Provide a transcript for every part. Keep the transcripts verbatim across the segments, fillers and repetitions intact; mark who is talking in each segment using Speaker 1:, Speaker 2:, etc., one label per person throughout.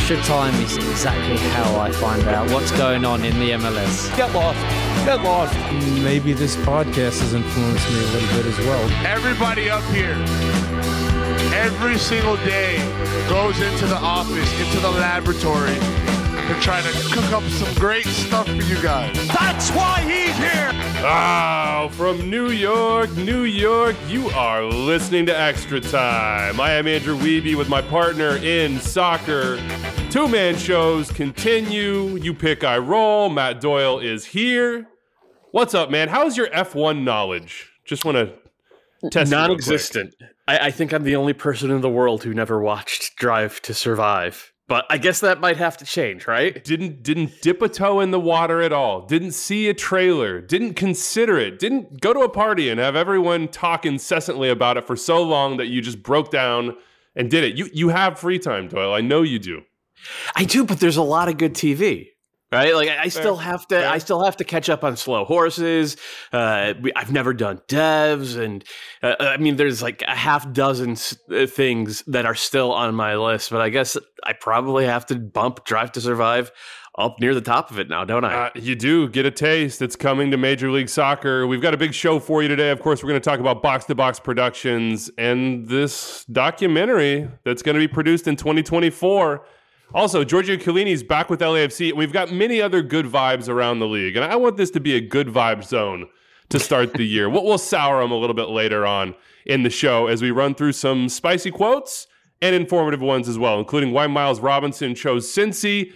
Speaker 1: Extra time is exactly how I find out what's going on in the M L S.
Speaker 2: Get lost. Get lost.
Speaker 3: Maybe this podcast has influenced me a little bit as well.
Speaker 4: Everybody up here, every single day, goes into the office, into the laboratory, to try to cook up some great stuff for you guys.
Speaker 2: That's why he's here.
Speaker 5: Oh, from New York, New York, you are listening to Extra Time. I am Andrew Wiebe with my partner in soccer. Two-man shows continue. You pick, I roll. Matt Doyle is here. What's up, man? How's your F one knowledge? Just want to test it.
Speaker 6: Non-existent. I, I think I'm the only person in the world who never watched Drive to Survive. But I guess that might have to change, right?
Speaker 5: Didn't didn't dip a toe in the water at all. Didn't see a trailer. Didn't consider it. Didn't go to a party and have everyone talk incessantly about it for so long that you just broke down and did it. You you have free time, Doyle. I know you do.
Speaker 6: I do, but there's a lot of good T V. Right, like I still
Speaker 5: Fair.
Speaker 6: have to.
Speaker 5: Fair.
Speaker 6: I still have to catch up on Slow Horses. Uh, we, I've never done Devs, and uh, I mean, there's like a half dozen s- things that are still on my list. But I guess I probably have to bump Drive to Survive up near the top of it now, don't I?
Speaker 5: Uh, you do get a taste. It's coming to Major League Soccer. We've got a big show for you today. Of course, we're going to talk about Box to Box Productions and this documentary that's going to be produced in twenty twenty-four. Also, Giorgio Chiellini's back with L A F C. We've got many other good vibes around the league, and I want this to be a good vibe zone to start the year. We'll, we'll sour them a little bit later on in the show as we run through some spicy quotes and informative ones as well, including why Miles Robinson chose Cincy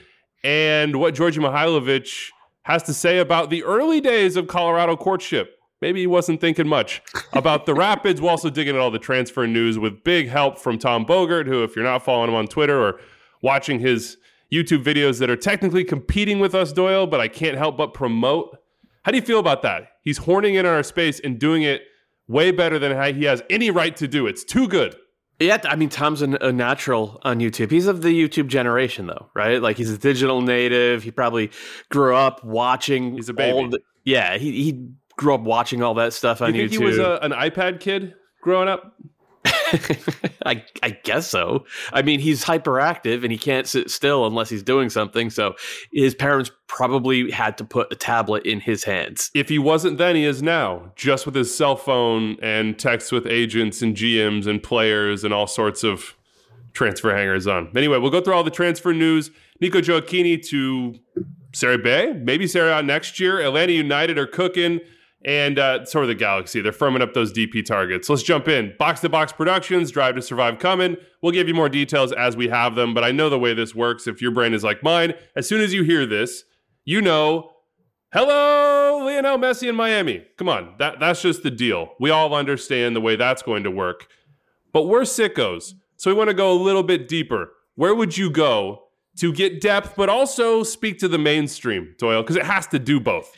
Speaker 5: and what Djordje Mihailovic has to say about the early days of Colorado courtship. Maybe he wasn't thinking much about the Rapids. We'll also dig into all the transfer news with big help from Tom Bogert, who, if you're not following him on Twitter or watching his YouTube videos that are technically competing with us, Doyle, but I can't help but promote. How do you feel about that? He's horning in on our space and doing it way better than he has any right to do. It's too good.
Speaker 6: Yeah, I mean, Tom's a, a natural on YouTube. He's of the YouTube generation, though, right? Like, he's a digital native. He probably grew up watching.
Speaker 5: He's a baby.
Speaker 6: All the, yeah, he, he grew up watching all that stuff on
Speaker 5: you think
Speaker 6: YouTube.
Speaker 5: He was a, an iPad kid growing up?
Speaker 6: I, I guess so. I mean, he's hyperactive and he can't sit still unless he's doing something. So his parents probably had to put a tablet in his hands.
Speaker 5: If he wasn't then, he is now, just with his cell phone and texts with agents and G Ms and players and all sorts of transfer hangers on. Anyway, we'll go through all the transfer news. Nico Gioacchini to Serie B, maybe Serie A next year. Atlanta United are cooking. And uh, so are the Galaxy. They're firming up those D P targets. Let's jump in. Box to Box Productions, Drive to Survive coming. We'll give you more details as we have them, but I know the way this works. If your brain is like mine, as soon as you hear this, you know, hello, Lionel Messi in Miami. Come on, that, that's just the deal. We all understand the way that's going to work. But we're sickos, so we want to go a little bit deeper. Where would you go to get depth, but also speak to the mainstream, Doyle? Because it has to do both.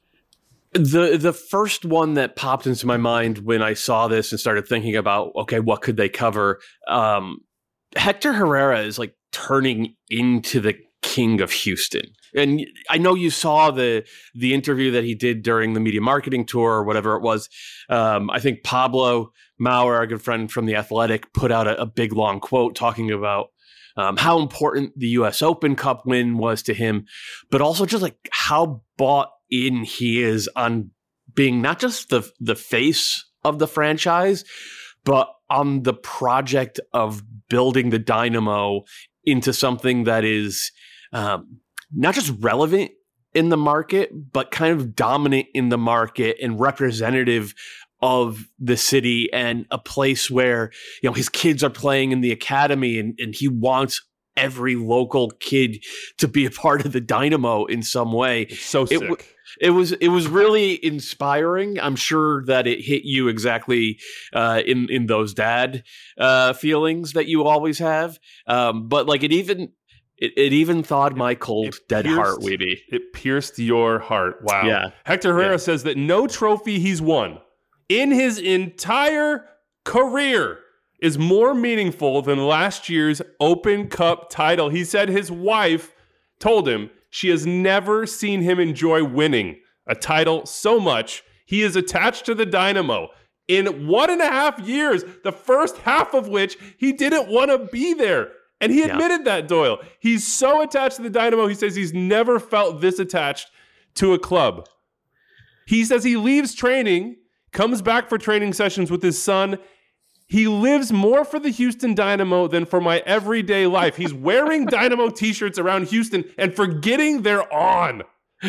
Speaker 6: The the first one that popped into my mind when I saw this and started thinking about, okay, what could they cover? Um, Hector Herrera is like turning into the king of Houston. And I know you saw the the interview that he did during the media marketing tour or whatever it was. Um, I think Pablo Maurer, our good friend from The Athletic, put out a, a big, long quote talking about um, how important the U S Open Cup win was to him, but also just like how bought in he is on being not just the the face of the franchise, but on the project of building the Dynamo into something that is um, not just relevant in the market, but kind of dominant in the market and representative of the city and a place where, you know, his kids are playing in the academy and, and he wants every local kid to be a part of the Dynamo in some way.
Speaker 5: It's so sick.
Speaker 6: It, It was it was really inspiring. I'm sure that it hit you exactly uh, in in those dad uh, feelings that you always have. Um, but like it even it, it even thawed my cold
Speaker 5: it
Speaker 6: dead
Speaker 5: pierced,
Speaker 6: heart, Weeby.
Speaker 5: It pierced your heart. Wow.
Speaker 6: Yeah.
Speaker 5: Hector Herrera
Speaker 6: Yeah.
Speaker 5: says that no trophy he's won in his entire career is more meaningful than last year's Open Cup title. He said his wife told him she has never seen him enjoy winning a title so much. He is attached to the Dynamo in one and a half years, the first half of which he didn't want to be there. And he admitted yeah. that, Doyle. He's so attached to the Dynamo, he says he's never felt this attached to a club. He says he leaves training, comes back for training sessions with his son. He lives more for the Houston Dynamo than for my everyday life. He's wearing Dynamo t-shirts around Houston and forgetting they're on.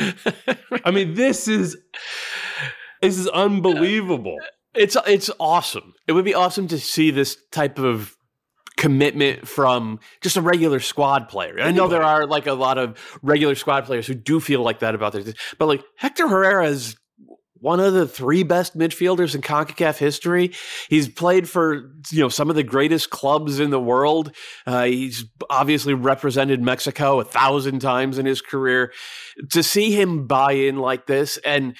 Speaker 5: I mean, this is this is unbelievable.
Speaker 6: It's it's awesome. It would be awesome to see this type of commitment from just a regular squad player. I know there are like a lot of regular squad players who do feel like that about this, but like Hector Herrera is one of the three best midfielders in CONCACAF history. He's played for, you know, some of the greatest clubs in the world. Uh, he's obviously represented Mexico a thousand times in his career. To see him buy in like this and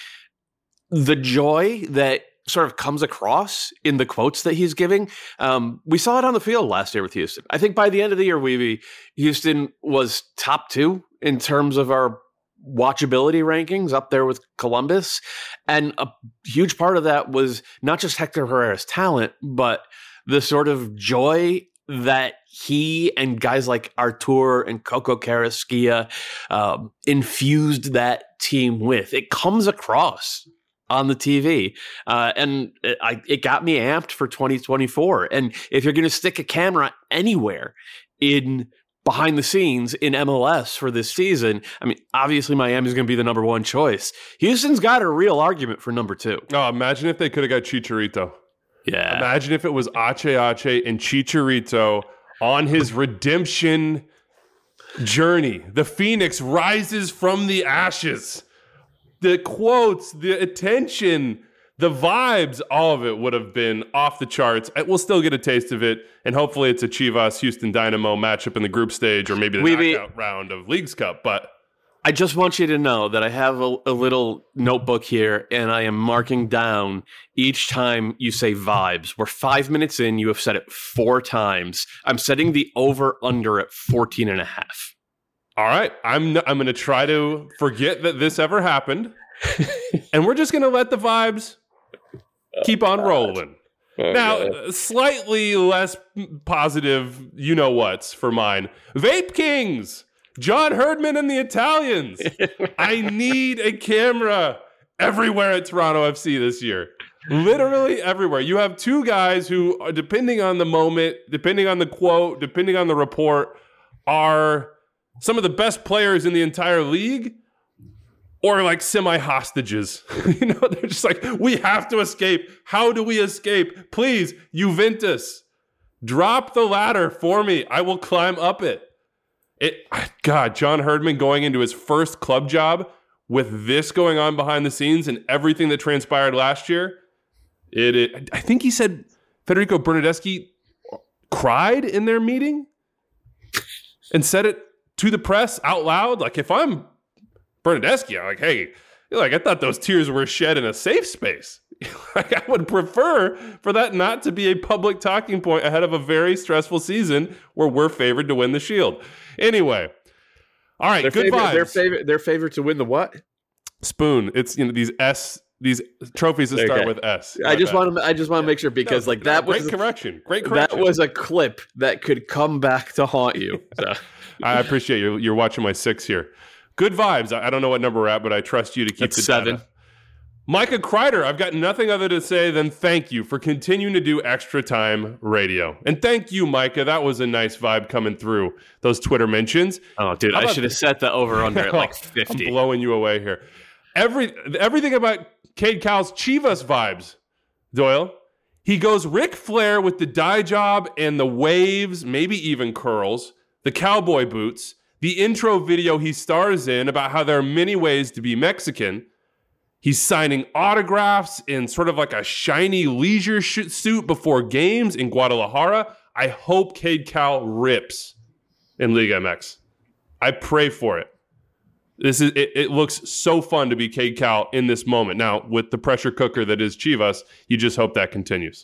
Speaker 6: the joy that sort of comes across in the quotes that he's giving. Um, we saw it on the field last year with Houston. I think by the end of the year, Weeby, Houston was top two in terms of our watchability rankings, up there with Columbus. And a huge part of that was not just Hector Herrera's talent, but the sort of joy that he and guys like Artur and Coco Carrasquilla um, infused that team with. It comes across on the T V. Uh, and it, I, it got me amped for twenty twenty-four. And if you're going to stick a camera anywhere in behind the scenes in M L S for this season, I mean, obviously Miami's going to be the number one choice. Houston's got a real argument for number two.
Speaker 5: Oh, imagine if they could have got Chicharito.
Speaker 6: Yeah.
Speaker 5: Imagine if it was Ache Ache and Chicharito on his redemption journey. The Phoenix rises from the ashes. The quotes, the attention, the vibes, all of it would have been off the charts. We'll still get a taste of it, and hopefully it's a Chivas Houston Dynamo matchup in the group stage or maybe the we knockout be, round of Leagues Cup. But
Speaker 6: I just want you to know that I have a, a little notebook here, and I am marking down each time you say vibes. We're five minutes in. You have said it four times. I'm setting the over-under at fourteen and a half.
Speaker 5: All right, I'm I'm going to try to forget that this ever happened, and we're just going to let the vibes keep on rolling. Oh, now, God. Slightly less positive, you know what's for mine. Vape Kings, John Herdman and the Italians. I need a camera everywhere at Toronto F C this year. Literally everywhere. You have two guys who, are, depending on the moment, depending on the quote, depending on the report, are some of the best players in the entire league, or like semi-hostages. You know, they're just like, we have to escape. How do we escape? Please, Juventus, drop the ladder for me. I will climb up it. It. God, John Herdman going into his first club job with this going on behind the scenes and everything that transpired last year. It. it I think he said Federico Bernardeschi cried in their meeting and said it to the press out loud. Like, if I'm Bernardeschi, I'm like, hey, like, I thought those tears were shed in a safe space. Like, I would prefer for that not to be a public talking point ahead of a very stressful season where we're favored to win the Shield. Anyway, all right,
Speaker 6: they're
Speaker 5: good
Speaker 6: favorite,
Speaker 5: vibes.
Speaker 6: They're favorite, they're favored to win the what?
Speaker 5: Spoon. It's, you know, these S, these trophies that
Speaker 6: okay.
Speaker 5: start with S.
Speaker 6: I just want to, I just want to make sure because
Speaker 5: no,
Speaker 6: like that
Speaker 5: no,
Speaker 6: was
Speaker 5: great correction. Great correction.
Speaker 6: That was a clip that could come back to haunt you. So.
Speaker 5: I appreciate you. You're watching my six here. Good vibes. I don't know what number we're at, but I trust you to keep
Speaker 6: That's
Speaker 5: the
Speaker 6: seven.
Speaker 5: Data. Micah Kreider, I've got nothing other to say than thank you for continuing to do Extra Time Radio. And thank you, Micah. That was a nice vibe coming through those Twitter mentions.
Speaker 6: Oh, dude, I should have set the over-under at like fifty.
Speaker 5: I'm blowing you away here. Every Everything about Cade Cowell's Chivas vibes, Doyle. He goes Ric Flair with the dye job and the waves, maybe even curls, the cowboy boots, the intro video he stars in about how there are many ways to be Mexican. He's signing autographs in sort of like a shiny leisure suit before games in Guadalajara. I hope Cade Cowell rips in Liga M X. I pray for it. This is it, it looks so fun to be Cade Cowell in this moment. Now, with the pressure cooker that is Chivas, you just hope that continues.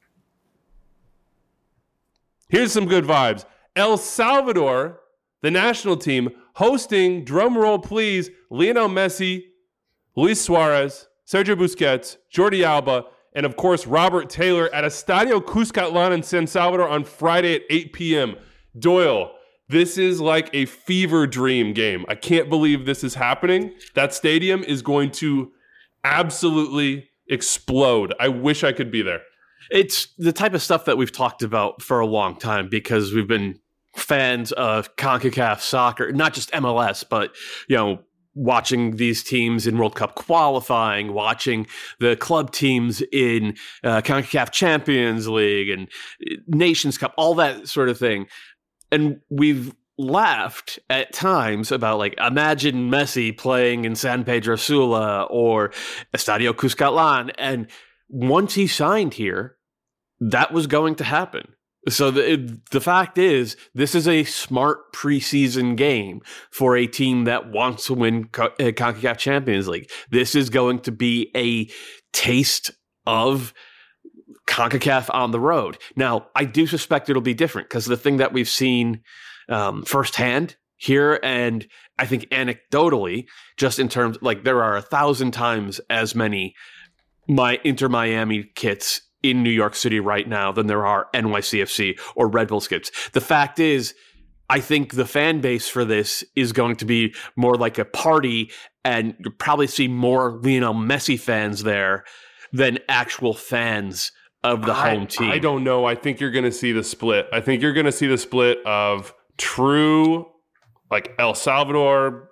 Speaker 5: Here's some good vibes. El Salvador, the national team, hosting, drum roll please, Lionel Messi, Luis Suarez, Sergio Busquets, Jordi Alba, and of course Robert Taylor at Estadio Cuscatlán in San Salvador on Friday at eight p.m. Doyle, this is like a fever dream game. I can't believe this is happening. That stadium is going to absolutely explode. I wish I could be there.
Speaker 6: It's the type of stuff that we've talked about for a long time because we've been fans of CONCACAF soccer, not just M L S, but, you know, watching these teams in World Cup qualifying, watching the club teams in uh, CONCACAF Champions League and Nations Cup, all that sort of thing. And we've laughed at times about, like, imagine Messi playing in San Pedro Sula or Estadio Cuscatlán. And once he signed here, that was going to happen. So the, the fact is, this is a smart preseason game for a team that wants to win CONCACAF Champions League. This is going to be a taste of CONCACAF on the road. Now, I do suspect it'll be different because the thing that we've seen um, firsthand here, and I think anecdotally, just in terms, like, there are a thousand times as many my Inter Miami kits in New York City right now than there are N Y C F C or Red Bull kits. The fact is, I think the fan base for this is going to be more like a party, and you'll probably see more Lionel Messi fans there than actual fans of the
Speaker 5: I,
Speaker 6: home team.
Speaker 5: I don't know. I think you're going to see the split. I think you're going to see the split of true, like, El Salvador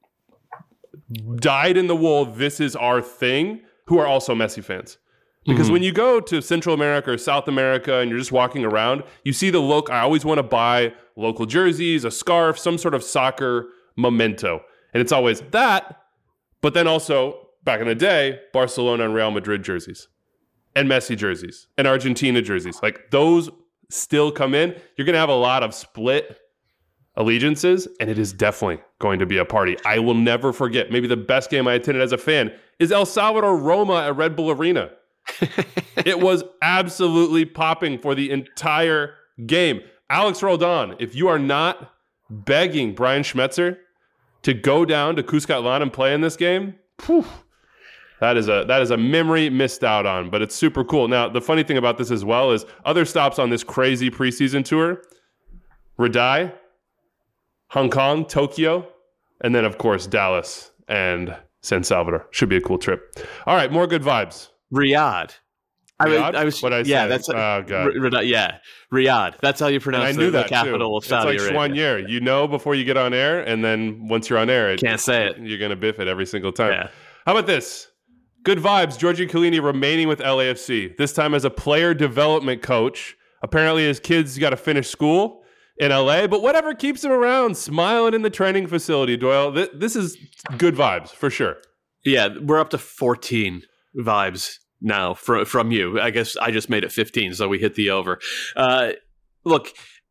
Speaker 5: dyed in the wool, this is our thing, who are also Messi fans. Because mm-hmm. when you go to Central America or South America and you're just walking around, you see the look. I always want to buy local jerseys, a scarf, some sort of soccer memento. And it's always that, but then also, back in the day, Barcelona and Real Madrid jerseys, and Messi jerseys, and Argentina jerseys. Like, those still come in. You're going to have a lot of split allegiances, and it is definitely going to be a party. I will never forget, maybe the best game I attended as a fan is El Salvador Roma at Red Bull Arena. It was absolutely popping for the entire game. Alex Roldan, if you are not begging Brian Schmetzer to go down to Cuscatlán and play in this game, whew, that is a that is a memory missed out on, but it's super cool. Now, the funny thing about this as well is other stops on this crazy preseason tour: Radai, Hong Kong, Tokyo, and then, of course, Dallas and San Salvador. Should be a cool trip. All right, more good vibes.
Speaker 6: Riyadh. I was, I was,
Speaker 5: what I
Speaker 6: yeah,
Speaker 5: say?
Speaker 6: that's
Speaker 5: oh god,
Speaker 6: R- yeah, Riyadh. That's how you pronounce
Speaker 5: and I knew
Speaker 6: the,
Speaker 5: that
Speaker 6: the capital
Speaker 5: too.
Speaker 6: of Saudi
Speaker 5: It's like
Speaker 6: Arabia.
Speaker 5: Schwanier. You know before you get on air, and then once you're on air, it,
Speaker 6: can't say it.
Speaker 5: You're gonna biff it every single time.
Speaker 6: Yeah.
Speaker 5: How about this? Good vibes. Giorgio Chiellini remaining with L A F C. This time as a player development coach. Apparently, his kids got to finish school in L A, but whatever keeps him around, smiling in the training facility. Doyle, th- this is good vibes for sure.
Speaker 6: Yeah, we're up to fourteen vibes now from from you. I guess I just made it fifteen, so we hit the over. Uh, look,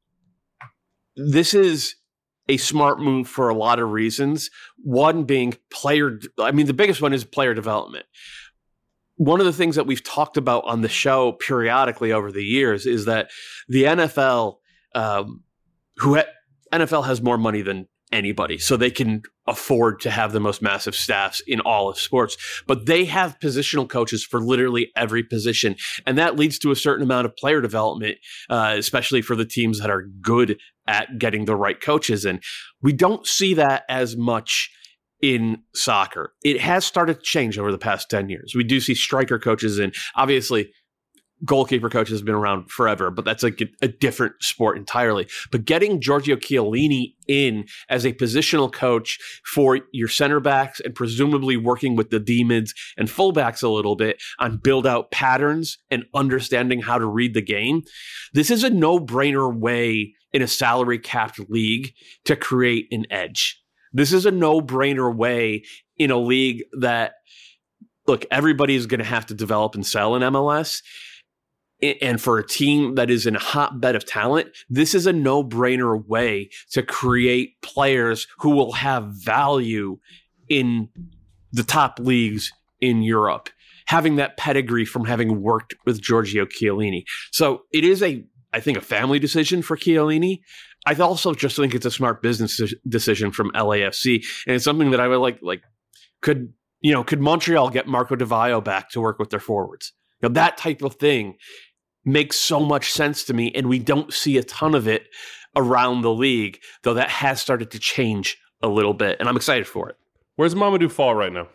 Speaker 6: this is a smart move for a lot of reasons. One being player, I mean, the biggest one is player development. One of the things that we've talked about on the show periodically over the years is that the N F L, um, who ha- N F L has more money than anybody, so they can afford to have the most massive staffs in all of sports, but they have positional coaches for literally every position, and that leads to a certain amount of player development, uh, especially for the teams that are good at getting the right coaches. And we don't see that as much in soccer. It has started to change over the past ten years. We do see striker coaches, and obviously goalkeeper coaches have been around forever, but that's like a, a different sport entirely. But getting Giorgio Chiellini in as a positional coach for your center backs and presumably working with the D-mids and fullbacks a little bit on build out patterns and understanding how to read the game. This is a no-brainer way in a salary capped league to create an edge. This is a no-brainer way in a league that, look, everybody's going to have to develop and sell in M L S. And for a team that is in a hotbed of talent, this is a no-brainer way to create players who will have value in the top leagues in Europe, having that pedigree from having worked with Giorgio Chiellini. So it is a, I think, a family decision for Chiellini. I also just think it's a smart business decision from L A F C, and it's something that I would like. Like, could you know, could Montreal get Marco Di Vaio back to work with their forwards? You know, that type of thing makes so much sense to me, and we don't see a ton of it around the league, though that has started to change a little bit, and I'm excited for it.
Speaker 5: Where's Mamadou Fall right now?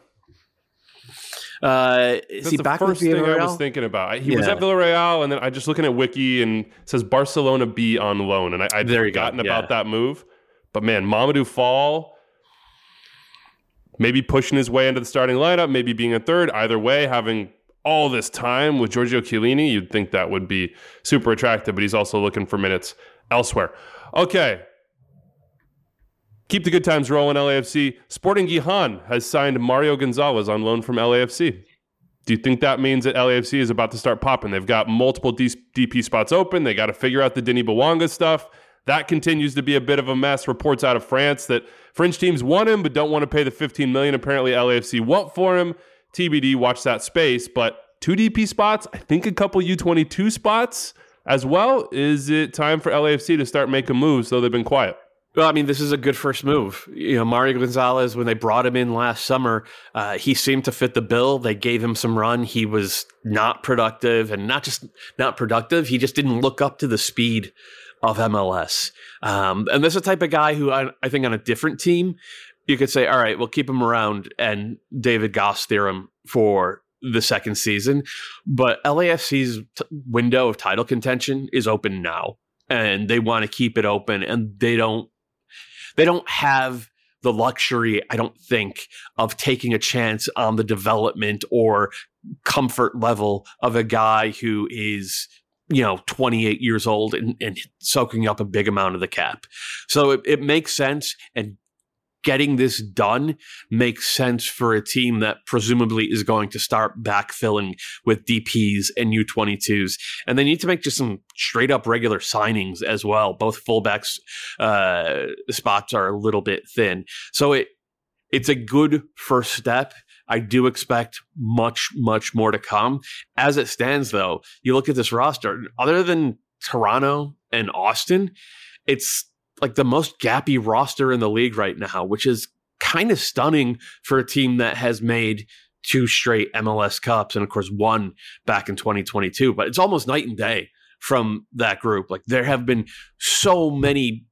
Speaker 6: Uh, is
Speaker 5: That's
Speaker 6: he
Speaker 5: the
Speaker 6: back
Speaker 5: first
Speaker 6: with
Speaker 5: thing I
Speaker 6: Villarreal?
Speaker 5: was thinking about. He
Speaker 6: Yeah.
Speaker 5: was at Villarreal, and then I just looking at Wiki and it says Barcelona B on loan, and I, I'd
Speaker 6: There you go,
Speaker 5: forgotten
Speaker 6: yeah.
Speaker 5: about that move. But man, Mamadou Fall, maybe pushing his way into the starting lineup, maybe being a third. Either way, having all this time with Giorgio Chiellini, you'd think that would be super attractive, but he's also looking for minutes elsewhere. Okay. Keep the good times rolling, L A F C. Sporting Gijon has signed Mario Gonzalez on loan from L A F C. Do you think that means that L A F C is about to start popping? They've got multiple D P spots open. They got to figure out the Denis Bouanga stuff. That continues to be a bit of a mess. Reports out of France that French teams want him but don't want to pay the fifteen million dollars. Apparently L A F C want for him. T B D, watch that space. But two D P spots, I think a couple U twenty-two spots as well. Is it time for L A F C to start making moves, though they've been quiet?
Speaker 6: Well, I mean, this is a good first move. You know, Mario Gonzalez, when they brought him in last summer, uh, he seemed to fit the bill. They gave him some run. He was not productive, and not just not productive. He just didn't look up to the speed of M L S. Um, and this is the type of guy who I, I think on a different team, you could say, all right, we'll keep him around and David Goss theorem for the second season. But L A F C's t- window of title contention is open now, and they want to keep it open, and they don't They don't have the luxury, I don't think, of taking a chance on the development or comfort level of a guy who is, you know, twenty-eight years old and, and soaking up a big amount of the cap. So it, it makes sense, and getting this done makes sense for a team that presumably is going to start backfilling with D Ps and U twenty-twos. And they need to make just some straight up regular signings as well. Both fullbacks uh, spots are a little bit thin. So it it's a good first step. I do expect much, much more to come. As it stands, though, you look at this roster, other than Toronto and Austin, it's like the most gappy roster in the league right now, which is kind of stunning for a team that has made two straight M L S Cups and, of course, one back in twenty twenty-two. But it's almost night and day from that group. Like, there have been so many,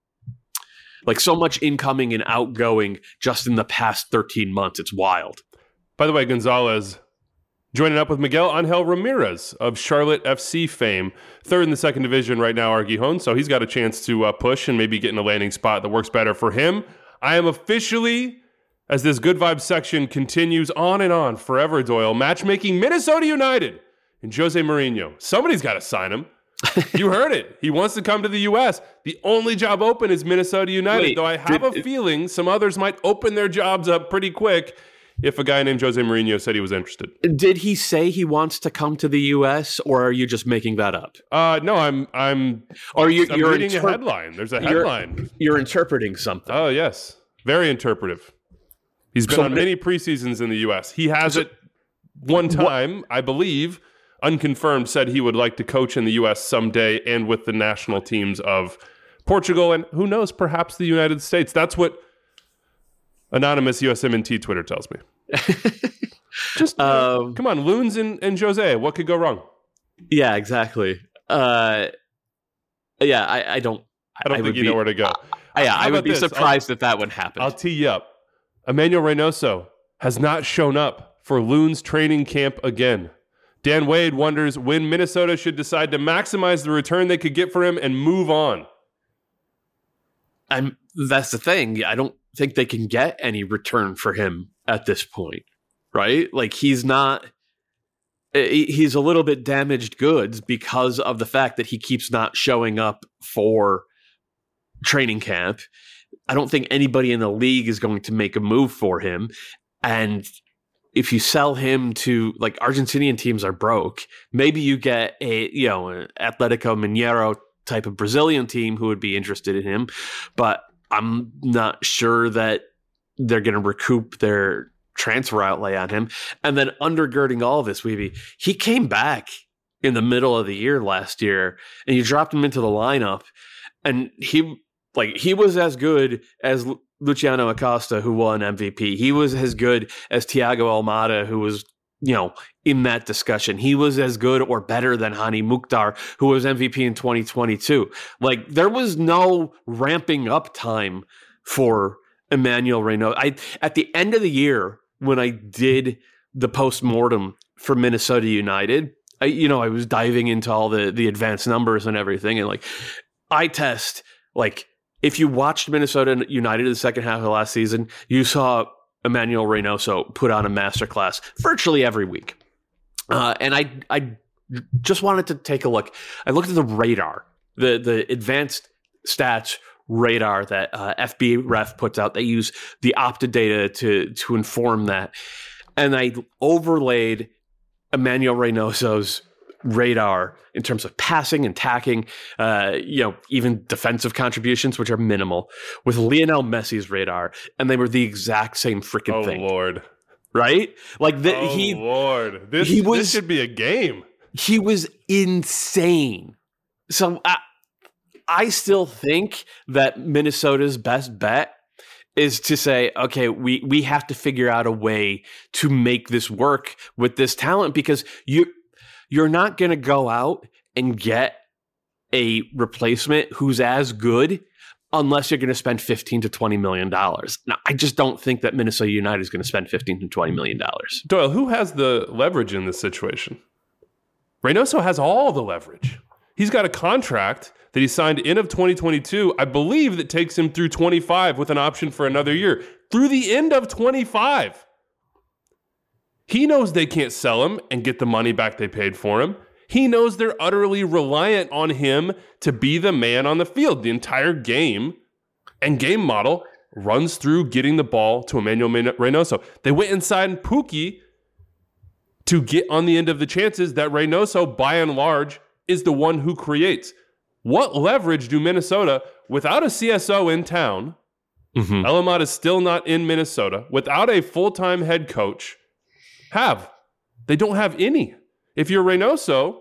Speaker 6: like so much incoming and outgoing just in the past thirteen months. It's wild.
Speaker 5: By the way, Gonzalez joining up with Miguel Angel Ramirez of Charlotte F C fame, third in the second division right now, Arguijon. So he's got a chance to uh, push and maybe get in a landing spot that works better for him. I am officially, as this good vibes section continues on and on forever, Doyle, matchmaking Minnesota United and Jose Mourinho. Somebody's got to sign him. You heard it. He wants to come to the U S. The only job open is Minnesota United,
Speaker 6: Wait,
Speaker 5: though I have
Speaker 6: did,
Speaker 5: a feeling some others might open their jobs up pretty quick if a guy named Jose Mourinho said he was interested.
Speaker 6: Did he say he wants to come to the U S, or are you just making that up?
Speaker 5: Uh, no, I'm I'm
Speaker 6: Or you,
Speaker 5: I'm
Speaker 6: you're
Speaker 5: reading
Speaker 6: inter-
Speaker 5: a headline. There's a
Speaker 6: you're-
Speaker 5: headline.
Speaker 6: You're interpreting something.
Speaker 5: Oh, yes. Very interpretive. He's been
Speaker 6: So-
Speaker 5: on many preseasons in the U S. He has it one time, I believe, unconfirmed, said he would like to coach in the U S someday and with the national teams of Portugal and who knows, perhaps the United States. That's what anonymous U S M N T Twitter tells me. Just uh,
Speaker 6: Um,
Speaker 5: come on, Loons and, and Jose. What could go wrong?
Speaker 6: Yeah, exactly. Uh, yeah, I, I don't.
Speaker 5: I don't
Speaker 6: I
Speaker 5: think
Speaker 6: would
Speaker 5: you
Speaker 6: be-
Speaker 5: know where to go.
Speaker 6: Uh, yeah,
Speaker 5: How
Speaker 6: I would
Speaker 5: about
Speaker 6: be
Speaker 5: this?
Speaker 6: surprised if that would happen.
Speaker 5: I'll tee you up. Emmanuel Reynoso has not shown up for Loons training camp again. Dan Wade wonders when Minnesota should decide to maximize the return they could get for him and move on.
Speaker 6: I'm. That's the thing. I don't think they can get any return for him at this point, right? Like he's not. he- He's a little bit damaged goods because of the fact that he keeps not showing up for training camp. I don't think anybody in the league is going to make a move for him. And if you sell him to, like, Argentinian teams are broke, maybe you get a, you know, an Atletico Mineiro type of Brazilian team who would be interested in him. But I'm not sure that they're going to recoup their transfer outlay on him. And then undergirding all of this, Weeby, he came back in the middle of the year last year, and you dropped him into the lineup, and he like he was as good as Lu- Luciano Acosta, who won M V P. He was as good as Thiago Almada, who was you know, in that discussion. He was as good or better than Hani Mukhtar, who was M V P in twenty twenty-two. Like, there was no ramping up time for Emmanuel Reynoso. I at the end of the year, when I did the postmortem for Minnesota United, I, you know, I was diving into all the the advanced numbers and everything, and like, eye test, like, if you watched Minnesota United in the second half of the last season, you saw Emmanuel Reynoso put on a masterclass virtually every week. Uh, and I I just wanted to take a look. I looked at the radar, the the advanced stats radar that uh, F B Ref puts out. They use the Opta data to to inform that. And I overlaid Emmanuel Reynoso's radar in terms of passing and tacking, uh, you know, even defensive contributions, which are minimal, with Lionel Messi's radar, and they were the exact same freaking
Speaker 5: oh,
Speaker 6: thing.
Speaker 5: Oh Lord!
Speaker 6: Right? Like the,
Speaker 5: oh
Speaker 6: he,
Speaker 5: Lord! This,
Speaker 6: he was,
Speaker 5: this should be a game.
Speaker 6: He was insane. So I, I still think that Minnesota's best bet is to say, okay, we we have to figure out a way to make this work with this talent, because you. You're not going to go out and get a replacement who's as good unless you're going to spend fifteen to twenty million dollars. Now, I just don't think that Minnesota United is going to spend fifteen to twenty million dollars.
Speaker 5: Doyle, who has the leverage in this situation? Reynoso has all the leverage. He's got a contract that he signed end of twenty twenty-two, I believe, that takes him through twenty-five with an option for another year. Through the end of twenty-five. He knows they can't sell him and get the money back they paid for him. He knows they're utterly reliant on him to be the man on the field. The entire game and game model runs through getting the ball to Emmanuel Reynoso. They went inside Pukki to get on the end of the chances that Reynoso, by and large, is the one who creates. What leverage do Minnesota, without a C S O in town, mm-hmm. Elamad is still not in Minnesota, without a full-time head coach, have? They don't have any. If you're Reynoso,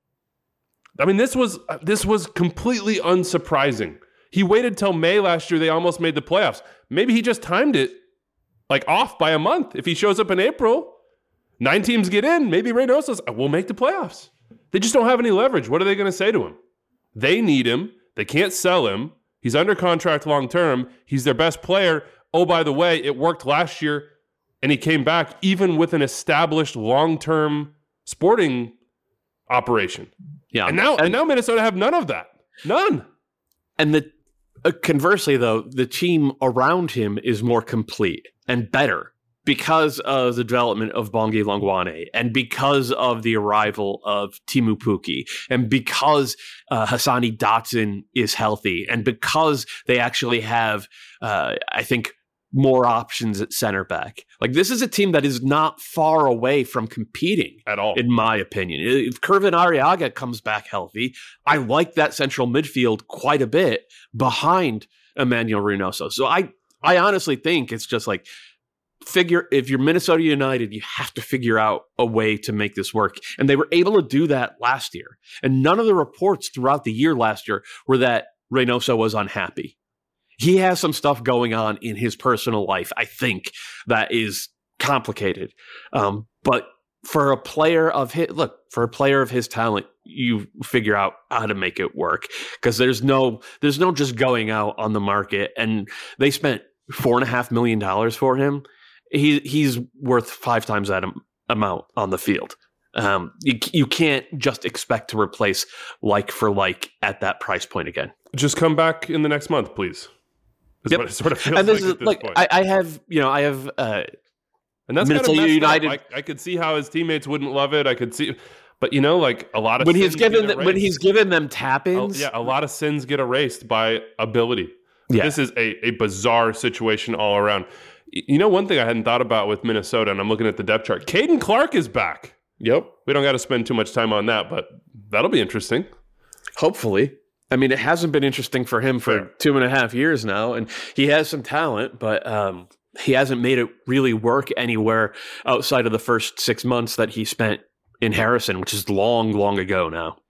Speaker 5: I mean, this was this was completely unsurprising. He waited till May last year. They almost made the playoffs. Maybe he just timed it like off by a month. If he shows up in April, nine teams get in. Maybe Reynoso's, we'll make the playoffs. They just don't have any leverage. What are they going to say to him? They need him. They can't sell him. He's under contract long term. He's their best player. Oh, by the way, it worked last year. And he came back even with an established long-term sporting operation. Yeah, and now and, and now Minnesota have none of that. None.
Speaker 6: And the uh, conversely, though, the team around him is more complete and better because of the development of Bongi Longwane and because of the arrival of Teemu Pukki and because uh, Hassani Dotson is healthy and because they actually have, uh, I think, more options at center back. Like, this is a team that is not far away from competing
Speaker 5: at all,
Speaker 6: in my opinion. If Kervin Arriaga comes back healthy, I like that central midfield quite a bit behind Emmanuel Reynoso. So I, I honestly think it's just like, figure, if you're Minnesota United, you have to figure out a way to make this work. And they were able to do that last year. And none of the reports throughout the year last year were that Reynoso was unhappy. He has some stuff going on in his personal life, I think, that is complicated. Um, but for a player of his, look, for a player of his talent, you figure out how to make it work, because there's no, there's no just going out on the market. And they spent four and a half million dollars for him. He he's worth five times that am- amount on the field. Um, you you can't just expect to replace like for like at that price point again.
Speaker 5: Just come back in the next month, please. Is
Speaker 6: yep.
Speaker 5: what it sort of feels
Speaker 6: and this
Speaker 5: like
Speaker 6: is
Speaker 5: at this
Speaker 6: like
Speaker 5: point.
Speaker 6: I, I have you know I have uh,
Speaker 5: and that's
Speaker 6: Minnesota
Speaker 5: kind of
Speaker 6: United.
Speaker 5: I, I could see how his teammates wouldn't love it. I could see, but you know, like a lot of
Speaker 6: when he's given
Speaker 5: the,
Speaker 6: when he's given them tap-ins.
Speaker 5: Yeah, a lot of sins get erased by ability. Yeah. This is a, a bizarre situation all around. You know, one thing I hadn't thought about with Minnesota, and I'm looking at the depth chart. Caden Clark is back.
Speaker 6: Yep.
Speaker 5: We don't got to spend too much time on that, but that'll be interesting.
Speaker 6: Hopefully. I mean, it hasn't been interesting for him for
Speaker 5: Fair.
Speaker 6: two and a half years now, and he has some talent, but um, he hasn't made it really work anywhere outside of the first six months that he spent in Harrison, which is long, long ago now.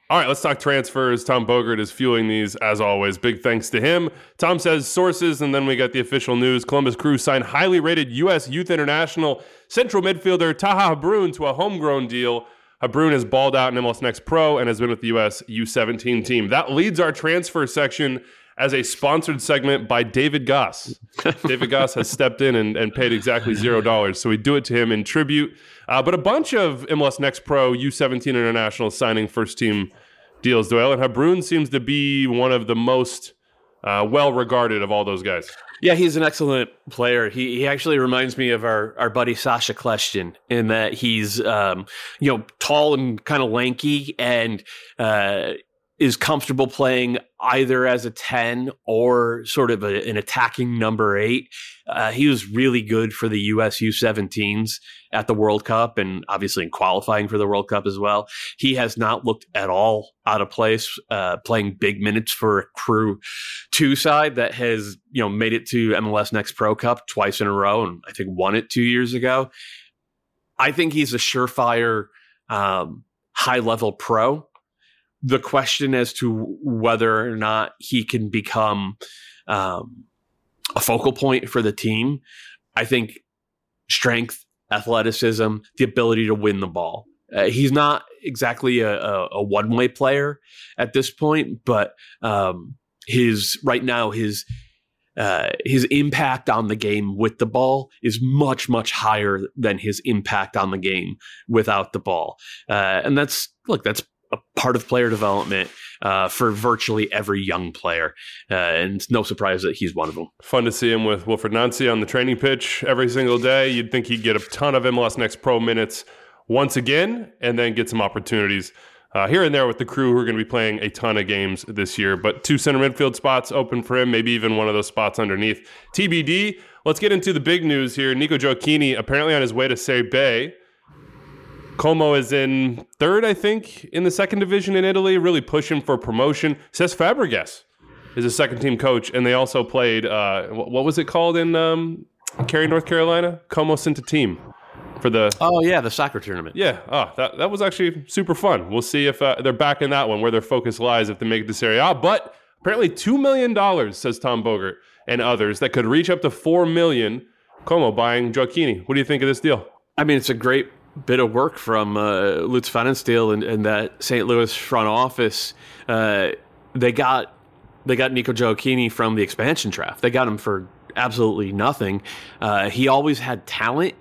Speaker 5: All right, let's talk transfers. Tom Bogert is fueling these, as always. Big thanks to him. Tom says sources, and then we got the official news. Columbus Crew signed highly rated U S Youth International central midfielder Taha Habrun to a homegrown deal. Habrun has balled out in M L S Next Pro and has been with the U S U seventeen team. That leads our transfer section as a sponsored segment by David Goss. David Goss has stepped in and, and paid exactly zero dollars, so we do it to him in tribute. Uh, but a bunch of M L S Next Pro U seventeen internationals signing first-team deals, Doyle, and Habrun seems to be one of the most uh, well-regarded of all those guys.
Speaker 6: Yeah, he's an excellent player. He he actually reminds me of our, our buddy Sasha Kleshtin in that he's um, you know tall and kind of lanky and uh, is comfortable playing either as a ten or sort of a, an attacking number eight. Uh, he was really good for the U S U seventeens at the World Cup and obviously in qualifying for the World Cup as well. He has not looked at all out of place uh, playing big minutes for a Crew two side that has you know made it to M L S Next Pro Cup twice in a row and I think won it two years ago. I think he's a surefire um, high-level pro. The question as to whether or not he can become um, a focal point for the team, I think strength, athleticism, the ability to win the ball. Uh, he's not exactly a, a, a one-way player at this point, but um, his right now his uh, his impact on the game with the ball is much much higher than his impact on the game without the ball, uh, and that's look that's. a part of player development uh, for virtually every young player. Uh, and it's no surprise that he's one of them.
Speaker 5: Fun to see him with Wilfred Nancy on the training pitch every single day. You'd think he'd get a ton of M L S Next Pro minutes once again and then get some opportunities uh, here and there with the Crew who are going to be playing a ton of games this year. But two center midfield spots open for him, maybe even one of those spots underneath. T B D, let's get into the big news here. Nico Gioacchini apparently on his way to Serie B. Como is in third, I think, in the second division in Italy, really pushing for promotion. Cesc Fabregas is a second-team coach, and they also played, uh, what, what was it called in um, Cary, North Carolina? Como sent a team for the...
Speaker 6: Oh, yeah, the soccer tournament.
Speaker 5: Yeah, oh, that, that was actually super fun. We'll see if uh, they're back in that one, where their focus lies if they make it to Serie A. But apparently two million dollars, says Tom Bogert and others, that could reach up to four million dollars. Como buying Gioacchini. What do you think of this deal?
Speaker 6: I mean, it's a great bit of work from uh, Lutz Pfannenstiel and, and that Saint Louis front office. Uh, they got they got Nico Gioacchini from the expansion draft. They got him for absolutely nothing. Uh, he always had talent.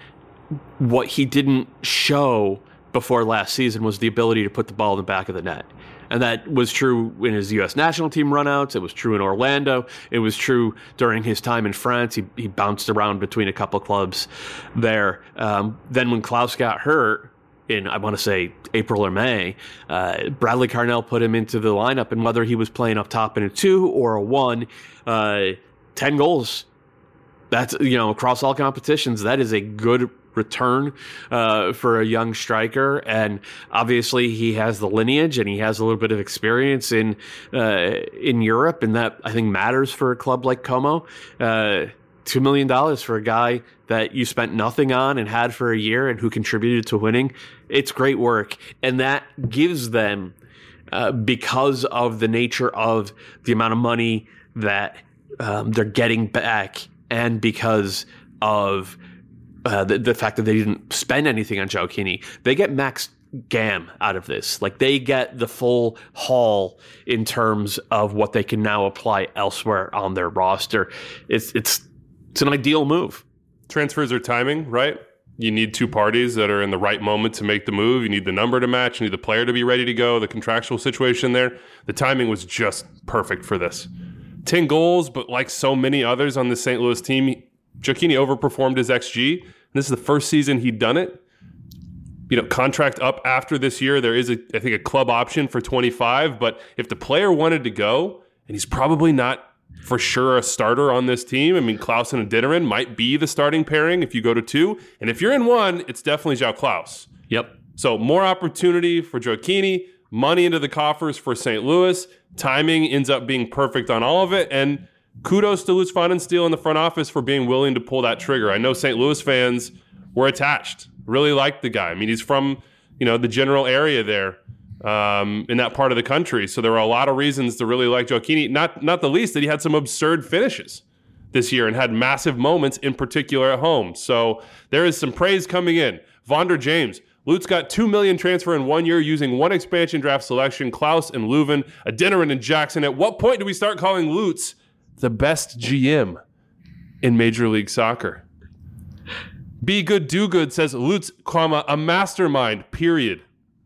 Speaker 6: What he didn't show before last season was the ability to put the ball in the back of the net. And that was true in his U S national team runouts. It was true in Orlando. It was true during his time in France. He, he bounced around between a couple clubs there. Um, then when Klaus got hurt in, I want to say, April or May, uh, Bradley Carnell put him into the lineup. And whether he was playing up top in a two or a one, uh, ten goals. That's, you know, across all competitions, that is a good return uh, for a young striker, and obviously he has the lineage and he has a little bit of experience in uh, in Europe, and that I think matters for a club like Como. Uh, Two million dollars for a guy that you spent nothing on and had for a year and who contributed to winning. It's great work, and that gives them, uh, because of the nature of the amount of money that um, they're getting back, and because of Uh, the, the fact that they didn't spend anything on Gioacchini, they get max gam out of this. Like, they get the full haul in terms of what they can now apply elsewhere on their roster. It's it's it's an ideal move.
Speaker 5: Transfers are timing, right? You need two parties that are in the right moment to make the move. You need the number to match. You need the player to be ready to go. The contractual situation there. The timing was just perfect for this. ten goals, but like so many others on the Saint Louis team, Gioacchini overperformed his X G. This is the first season he'd done it. You know, contract up after this year. There is, a, I think, a club option for twenty-five. But if the player wanted to go, and he's probably not for sure a starter on this team. I mean, Clausen and Ditterin might be the starting pairing if you go to two. And if you're in one, it's definitely João Klaus.
Speaker 6: Yep.
Speaker 5: So more opportunity for Gioacchini, money into the coffers for Saint Louis. Timing ends up being perfect on all of it. And kudos to Lutz Pfannenstiel in the front office for being willing to pull that trigger. I know Saint Louis fans were attached, really liked the guy. I mean, he's from, you know, the general area there um, in that part of the country. So there were a lot of reasons to really like Gioacchini, not, not the least that he had some absurd finishes this year and had massive moments, in particular at home. So there is some praise coming in. Vonder James, Lutz got two million dollars transfer in one year using one expansion draft selection, Klaus and Leuven, Adeniran and Jackson. At what point do we start calling Lutz the best G M in Major League Soccer? Be Good Do Good says Lutz, comma, a mastermind, period.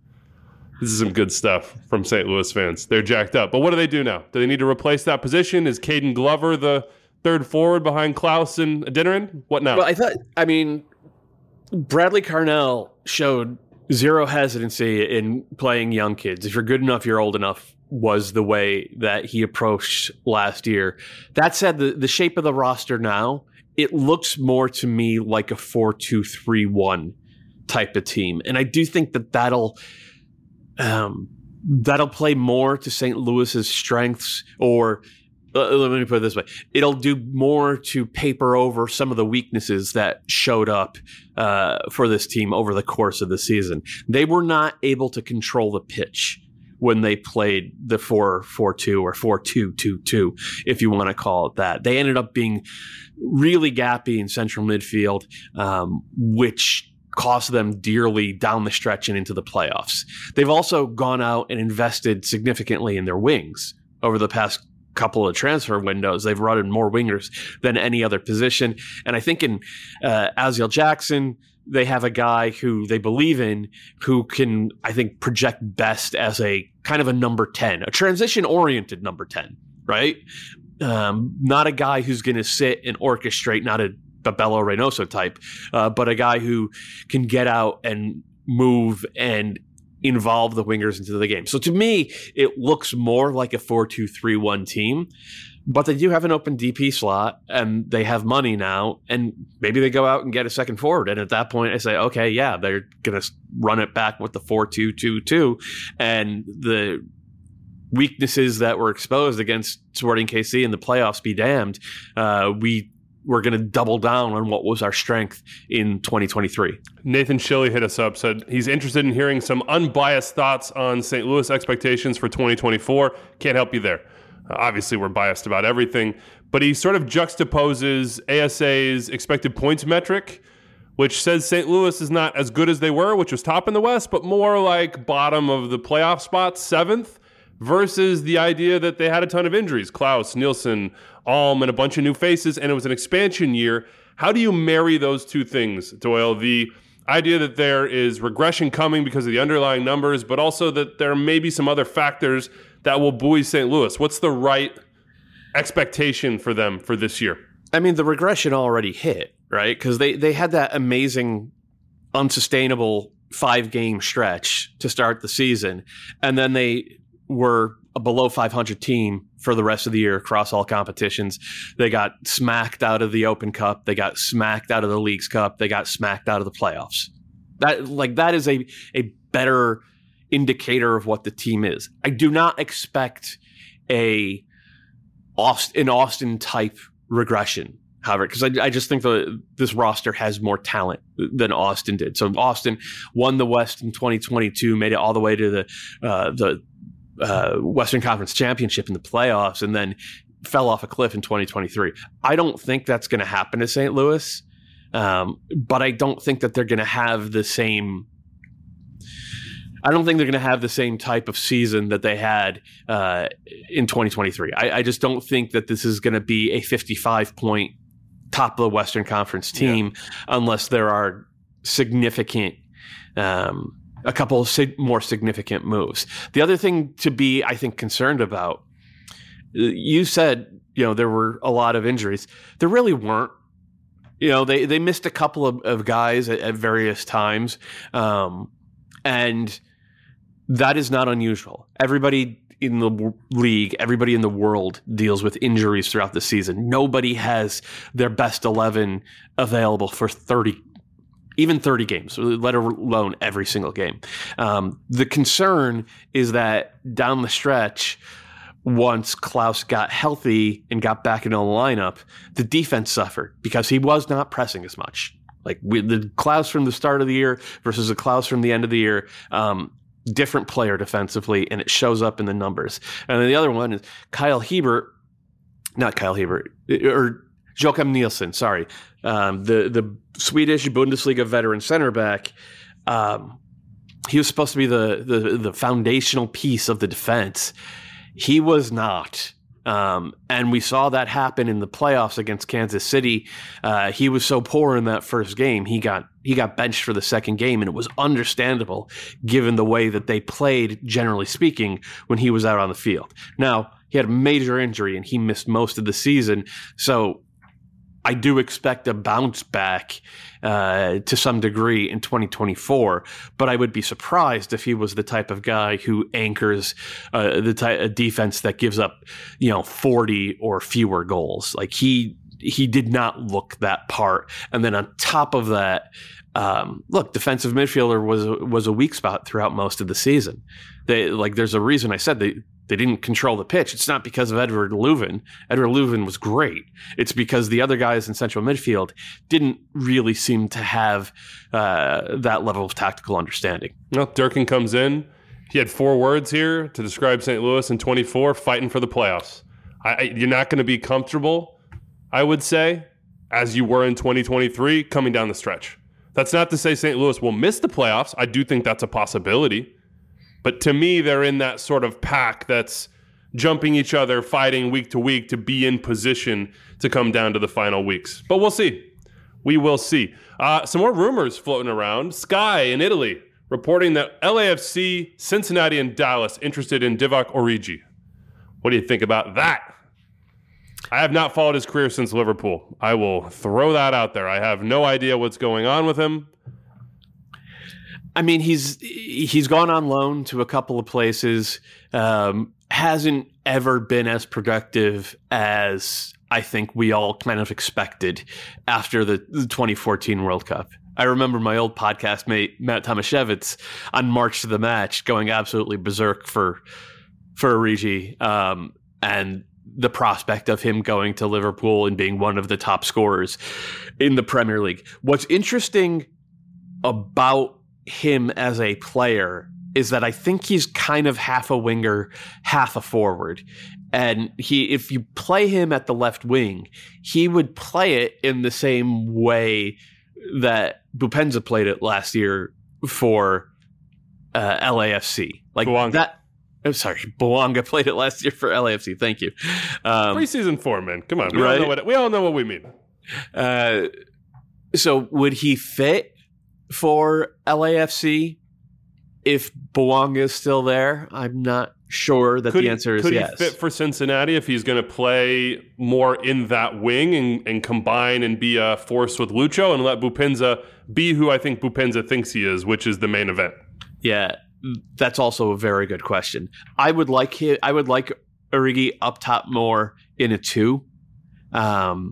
Speaker 5: This is some good stuff from Saint Louis fans. They're jacked up. But what do they do now? Do they need to replace that position? Is Caden Glover the third forward behind Klaus and Adeniran? What now?
Speaker 6: Well, I thought, I mean, Bradley Carnell showed zero hesitancy in playing young kids. If you're good enough, you're old enough, was the way that he approached last year. That said, the, the shape of the roster now, it looks more to me like a four two three one type of team. And I do think that that'll um, that'll play more to Saint Louis's strengths, or uh, let me put it this way. It'll do more to paper over some of the weaknesses that showed up uh, for this team over the course of the season. They were not able to control the pitch when they played the four four two or four two two two, if you want to call it that. They ended up being really gappy in central midfield, um, which cost them dearly down the stretch and into the playoffs. They've also gone out and invested significantly in their wings over the past couple of transfer windows. They've run in more wingers than any other position. And I think in uh, Aziel Jackson, they have a guy who they believe in, who can, I think, project best as a kind of a number ten, a transition-oriented number ten, right? Um, not a guy who's going to sit and orchestrate, not a Babello Reynoso type, uh, but a guy who can get out and move and involve the wingers into the game. So to me, it looks more like a four two three one team, but they do have an open D P slot and they have money now, and maybe they go out and get a second forward. And at that point I say, okay, yeah, they're going to run it back with the four two two two, and the weaknesses that were exposed against Sporting K C in the playoffs be damned. Uh, we We're going to double down on what was our strength in twenty twenty-three.
Speaker 5: Nathan Schilly hit us up, said he's interested in hearing some unbiased thoughts on Saint Louis expectations for twenty twenty-four. Can't help you there. Uh, obviously, we're biased about everything, but he sort of juxtaposes A S A's expected points metric, which says Saint Louis is not as good as they were, which was top in the West, but more like bottom of the playoff spots, seventh, versus the idea that they had a ton of injuries. Klaus, Nielsen, Alm, and a bunch of new faces, and it was an expansion year. How do you marry those two things, Doyle? The idea that there is regression coming because of the underlying numbers, but also that there may be some other factors that will buoy Saint Louis. What's the right expectation for them for this year?
Speaker 6: I mean, the regression already hit, right? Because they, they had that amazing, unsustainable five-game stretch to start the season, and then they were a below five hundred team for the rest of the year across all competitions. They got smacked out of the Open Cup. They got smacked out of the Leagues Cup. They got smacked out of the playoffs. That like that is a a better indicator of what the team is. I do not expect a Austin, an Austin type regression, however, because I, I just think that this roster has more talent than Austin did. So Austin won the West in twenty twenty-two, made it all the way to the uh, the Uh, Western Conference Championship in the playoffs, and then fell off a cliff in twenty twenty-three. I don't think that's going to happen to Saint Louis, um, but I don't think that they're going to have the same. I don't think they're going to have the same type of season that they had uh, in twenty twenty-three. I, I just don't think that this is going to be a fifty-five point top of the Western Conference team, yeah, unless there are significant. Um, a couple of sig- more significant moves. The other thing to be, I think, concerned about, you said, you know, there were a lot of injuries. There really weren't. You know, they, they missed a couple of, of guys at, at various times. Um, and that is not unusual. Everybody in the w- league, everybody in the world deals with injuries throughout the season. Nobody has their best eleven available for thirty even thirty games, let alone every single game. Um, the concern is that down the stretch, once Klaus got healthy and got back into the lineup, the defense suffered because he was not pressing as much. Like with the Klaus from the start of the year versus the Klaus from the end of the year, um, different player defensively, and it shows up in the numbers. And then the other one is Kyle Hebert, not Kyle Hebert, or Joachim Nielsen, sorry, um, the, the Swedish Bundesliga veteran center back. Um, he was supposed to be the, the, the foundational piece of the defense. He was not. Um, and we saw that happen in the playoffs against Kansas City. Uh, he was so poor in that first game, he got he got benched for the second game, and it was understandable given the way that they played, generally speaking, when he was out on the field. Now, he had a major injury, and he missed most of the season, so I do expect a bounce back uh, to some degree in twenty twenty-four, but I would be surprised if he was the type of guy who anchors uh, the type of defense that gives up, you know, forty or fewer goals. Like he he did not look that part. And then on top of that, um, look, defensive midfielder was was a weak spot throughout most of the season. They like there's a reason I said they. They didn't control the pitch. It's not because of Edward Leuven. Edward Leuven was great. It's because the other guys in central midfield didn't really seem to have uh, that level of tactical understanding.
Speaker 5: Well, Durkin comes in. He had four words here to describe Saint Louis in twenty-four, fighting for the playoffs. I, I, you're not going to be comfortable, I would say, as you were in twenty twenty-three, coming down the stretch. That's not to say Saint Louis will miss the playoffs. I do think that's a possibility. But to me, they're in that sort of pack that's jumping each other, fighting week to week to be in position to come down to the final weeks. But we'll see. We will see. Uh, some more rumors floating around. Sky in Italy reporting that L A F C, Cincinnati, and Dallas interested in Divock Origi. What do you think about that? I have not followed his career since Liverpool. I will throw that out there. I have no idea what's going on with him.
Speaker 6: I mean, he's he's gone on loan to a couple of places, um, hasn't ever been as productive as I think we all kind of expected after the, the twenty fourteen World Cup. I remember my old podcast mate, Matt Tomaszewicz, on March to the Match going absolutely berserk for, for Origi, um, and the prospect of him going to Liverpool and being one of the top scorers in the Premier League. What's interesting about him as a player is that I think he's kind of half a winger, half a forward. And he, if you play him at the left wing, he would play it in the same way that Boupendza played it last year for uh, L A F C. Like
Speaker 5: Bouanga.
Speaker 6: that. I'm sorry, Bouanga played it last year for L A F C. Thank you. Um,
Speaker 5: Preseason four, man. Come on. We,
Speaker 6: right?
Speaker 5: all know what, we all know what we mean.
Speaker 6: Uh, so would he fit for L A F C if Bouanga is still there? I'm not sure that
Speaker 5: could
Speaker 6: the answer
Speaker 5: he,
Speaker 6: is
Speaker 5: could
Speaker 6: yes.
Speaker 5: Could he fit for Cincinnati if he's going to play more in that wing and, and combine and be a force with Lucho and let Boupendza be who I think Boupendza thinks he is, which is the main event?
Speaker 6: Yeah, that's also a very good question. I would like him, I would like Origi up top more in a two. Um,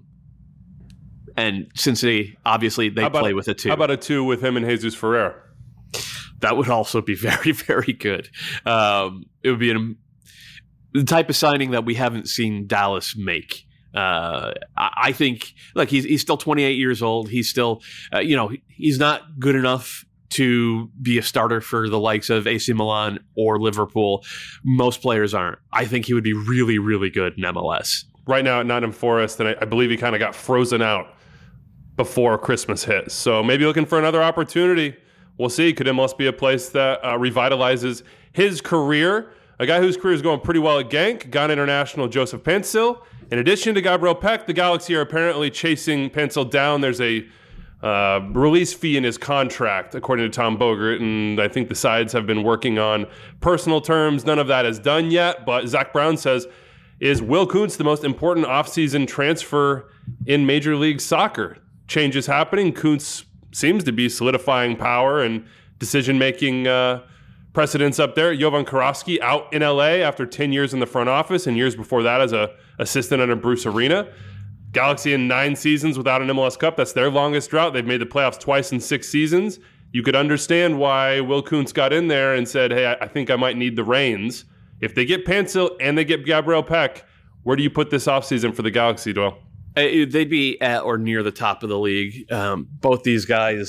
Speaker 6: and Cincinnati, obviously, they
Speaker 5: about,
Speaker 6: play with a two.
Speaker 5: How about a two with him and Jesus Ferreira?
Speaker 6: That would also be very, very good. Um, it would be an, the type of signing that we haven't seen Dallas make. Uh, I, I think, like, he's he's still twenty-eight years old. He's still, uh, you know, he's not good enough to be a starter for the likes of A C Milan or Liverpool. Most players aren't. I think he would be really, really good in M L S.
Speaker 5: Right now at Nottingham Forest, and I, I believe he kind of got frozen out before Christmas hit. So maybe looking for another opportunity. We'll see. Could M L S be a place that uh, revitalizes his career? A guy whose career is going pretty well at Genk, Ghana international Joseph Paintsil. In addition to Gabriel Peck, the Galaxy are apparently chasing Paintsil down. There's a uh, release fee in his contract, according to Tom Bogert, and I think the sides have been working on personal terms. None of that is done yet, but Zach Brown says, is Will Kuntz the most important offseason transfer in Major League Soccer? Changes happening. Kuntz seems to be solidifying power and decision-making uh, precedents up there. Jovan Karofsky out in L A after ten years in the front office and years before that as a assistant under Bruce Arena. Galaxy in nine seasons without an M L S Cup. That's their longest drought. They've made the playoffs twice in six seasons. You could understand why Will Kuntz got in there and said, hey, I, I think I might need the reins. If they get Paintsil and they get Gabriel Peck, where do you put this offseason for the Galaxy, Doyle?
Speaker 6: They'd be at or near the top of the league. Um, both these guys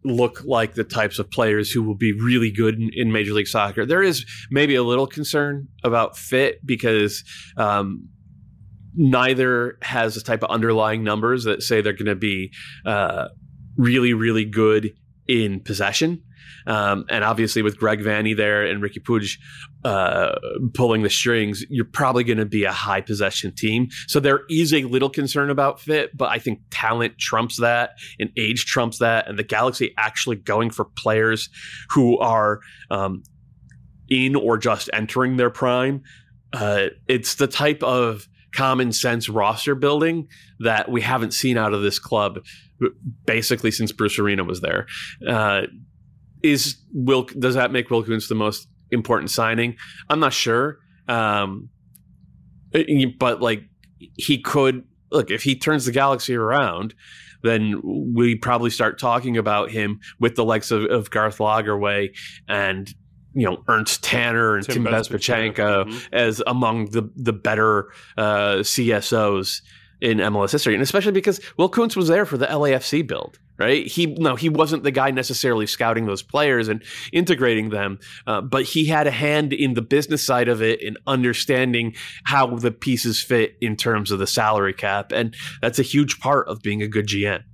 Speaker 6: look like the types of players who will be really good in, in Major League Soccer. There is maybe a little concern about fit because um, neither has the type of underlying numbers that say they're going to be uh, really, really good in possession. Um, and obviously with Greg Vanney there and Ricky Puig uh, pulling the strings, you're probably going to be a high possession team. So there is a little concern about fit, but I think talent trumps that and age trumps that. And the Galaxy actually going for players who are um, in or just entering their prime. Uh, it's the type of common sense roster building that we haven't seen out of this club basically since Bruce Arena was there. Uh, Is Will does that make Will Kuntz the most important signing? I'm not sure, um, but like he could look if he turns the Galaxy around, then we probably start talking about him with the likes of, of Garth Lagerwey and you know Ernst Tanner and Tim, Tim Bezpachenko mm-hmm. as among the the better uh, C S Os in M L S history, and especially because Will Kuntz was there for the L A F C build. Right? He no, he wasn't the guy necessarily scouting those players and integrating them, uh, but he had a hand in the business side of it and understanding how the pieces fit in terms of the salary cap, and that's a huge part of being a good G M.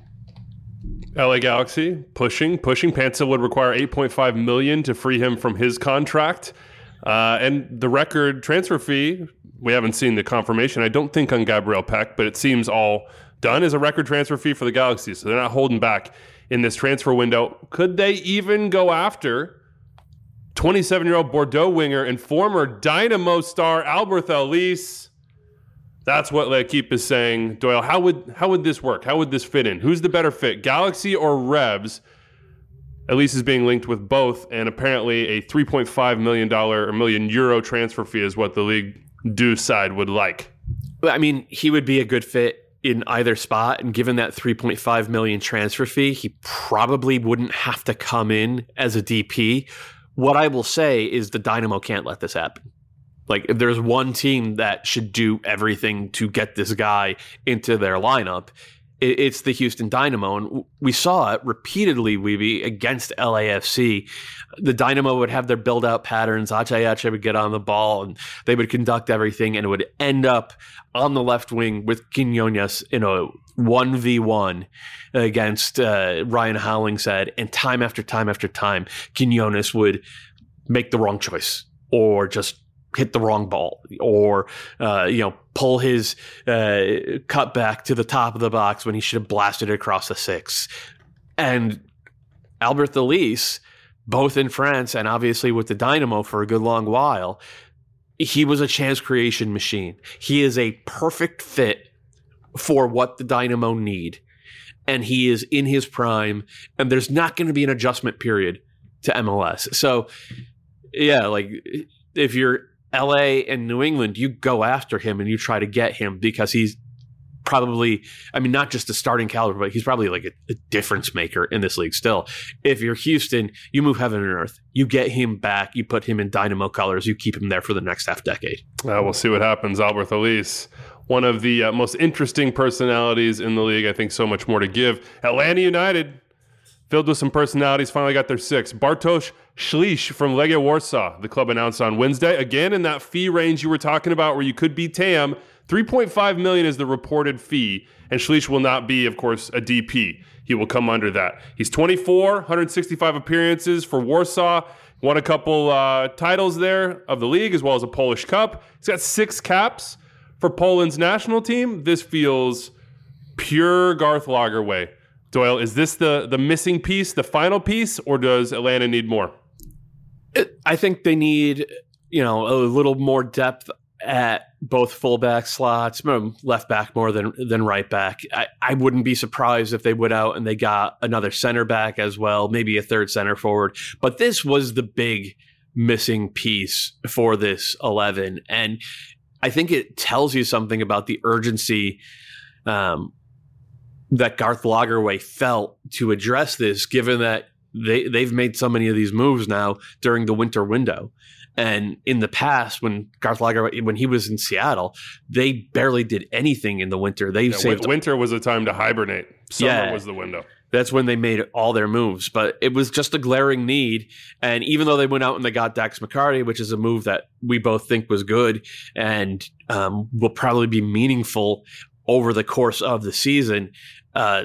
Speaker 5: L A Galaxy pushing, pushing. Pantsa would require eight point five million dollars to free him from his contract, uh, and the record transfer fee. We haven't seen the confirmation, I don't think, on Gabriel Peck, but it seems all done as a record transfer fee for the Galaxy, so they're not holding back in this transfer window. Could they even go after twenty-seven-year-old Bordeaux winger and former Dynamo star Alberth Elis? That's what L'Equipe is saying. Doyle, how would how would this work? How would this fit in? Who's the better fit, Galaxy or Revs? Elis is being linked with both, and apparently a three point five million dollars or million euro transfer fee is what the League Deux side would like.
Speaker 6: I mean, he would be a good fit in either spot, and given that three point five million dollars transfer fee, he probably wouldn't have to come in as a D P. What I will say is the Dynamo can't let this happen. Like, if there's one team that should do everything to get this guy into their lineup, it's the Houston Dynamo, and we saw it repeatedly, Weeby, against L A F C. The Dynamo would have their build-out patterns. Ache Ache would get on the ball, and they would conduct everything, and it would end up on the left wing with Quinones in a one v one against uh, Ryan Hollingshead, and time after time after time, Quinones would make the wrong choice or just hit the wrong ball, or uh, you know, pull his uh, cut back to the top of the box when he should have blasted it across the six. And Alberth Elis, both in France and obviously with the Dynamo for a good long while, he was a chance creation machine. He is a perfect fit for what the Dynamo need, and he is in his prime, and there's not going to be an adjustment period to M L S. So yeah, like if you're L A and New England, you go after him and you try to get him because he's probably, I mean, not just a starting caliber, but he's probably like a, a difference maker in this league still. If you're Houston, you move heaven and earth. You get him back. You put him in Dynamo colors. You keep him there for the next half decade.
Speaker 5: Uh, we'll see what happens. Alberth Elis, one of the uh, most interesting personalities in the league. I think so much more to give. Atlanta United, filled with some personalities, finally got their six. Bartosz Ślisz from Legia Warsaw, the club announced on Wednesday. Again, in that fee range you were talking about where you could be T A M, three point five million dollars is the reported fee, and Ślisz will not be, of course, a D P. He will come under that. He's twenty-four, one hundred sixty-five appearances for Warsaw, won a couple uh, titles there of the league, as well as a Polish Cup. He's got six caps for Poland's national team. This feels pure Garth Lagerwey. Doyle, is this the, the missing piece, the final piece, or does Atlanta need more?
Speaker 6: It, I think they need, you know, a little more depth at both fullback slots, left back more than than right back. I, I wouldn't be surprised if they went out and they got another center back as well, maybe a third center forward. But this was the big missing piece for this eleven. And I think it tells you something about the urgency um, that Garth Lagerwey felt to address this, given that they, they've made so many of these moves now during the winter window. And in the past, when Garth Lagerwey, when he was in Seattle, they barely did anything in the winter. They
Speaker 5: yeah,
Speaker 6: saved
Speaker 5: winter was a time to hibernate. Summer yeah, was the window.
Speaker 6: That's when they made all their moves. But it was just a glaring need. And even though they went out and they got Dax McCarty, which is a move that we both think was good and um, will probably be meaningful over the course of the season, uh,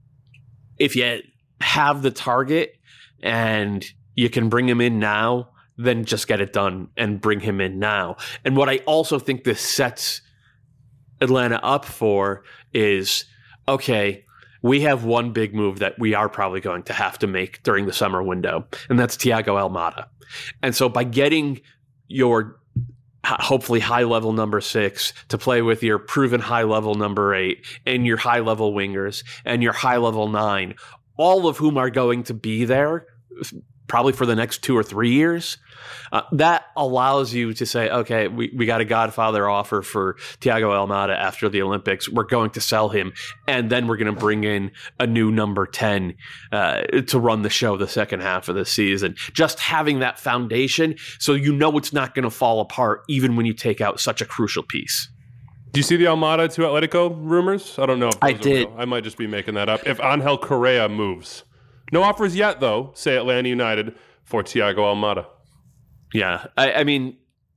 Speaker 6: if you have the target and you can bring him in now, then just get it done and bring him in now. And what I also think this sets Atlanta up for is, okay, we have one big move that we are probably going to have to make during the summer window, and that's Thiago Almada. And so by getting your hopefully high-level number six to play with your proven high-level number eight and your high-level wingers and your high-level nine, all of whom are going to be there probably for the next two or three years, uh, that allows you to say, okay, we, we got a Godfather offer for Thiago Almada after the Olympics. We're going to sell him, and then we're going to bring in a new number ten uh, to run the show the second half of the season. Just having that foundation so you know it's not going to fall apart even when you take out such a crucial piece.
Speaker 5: Do you see the Almada to Atletico rumors? I don't know if
Speaker 6: I
Speaker 5: those are
Speaker 6: did.
Speaker 5: real. I might just be making that up. If Angel Correa moves. No offers yet, though, say Atlanta United, for Thiago Almada.
Speaker 6: Yeah, I, I mean,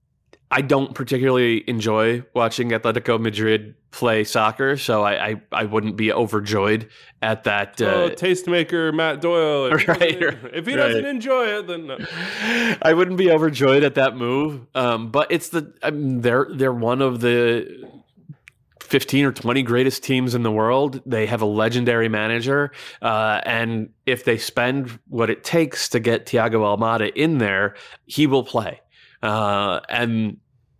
Speaker 6: I don't particularly enjoy watching Atletico Madrid play soccer, so I, I, I wouldn't be overjoyed at that. Uh,
Speaker 5: oh, tastemaker Matt Doyle. If,
Speaker 6: right,
Speaker 5: he, doesn't, if he
Speaker 6: right.
Speaker 5: doesn't enjoy it, then no.
Speaker 6: I wouldn't be overjoyed at that move. Um, but it's the I mean, they're they're one of the fifteen or twenty greatest teams in the world. They have a legendary manager. Uh, and if they spend what it takes to get Thiago Almada in there, he will play. Uh, and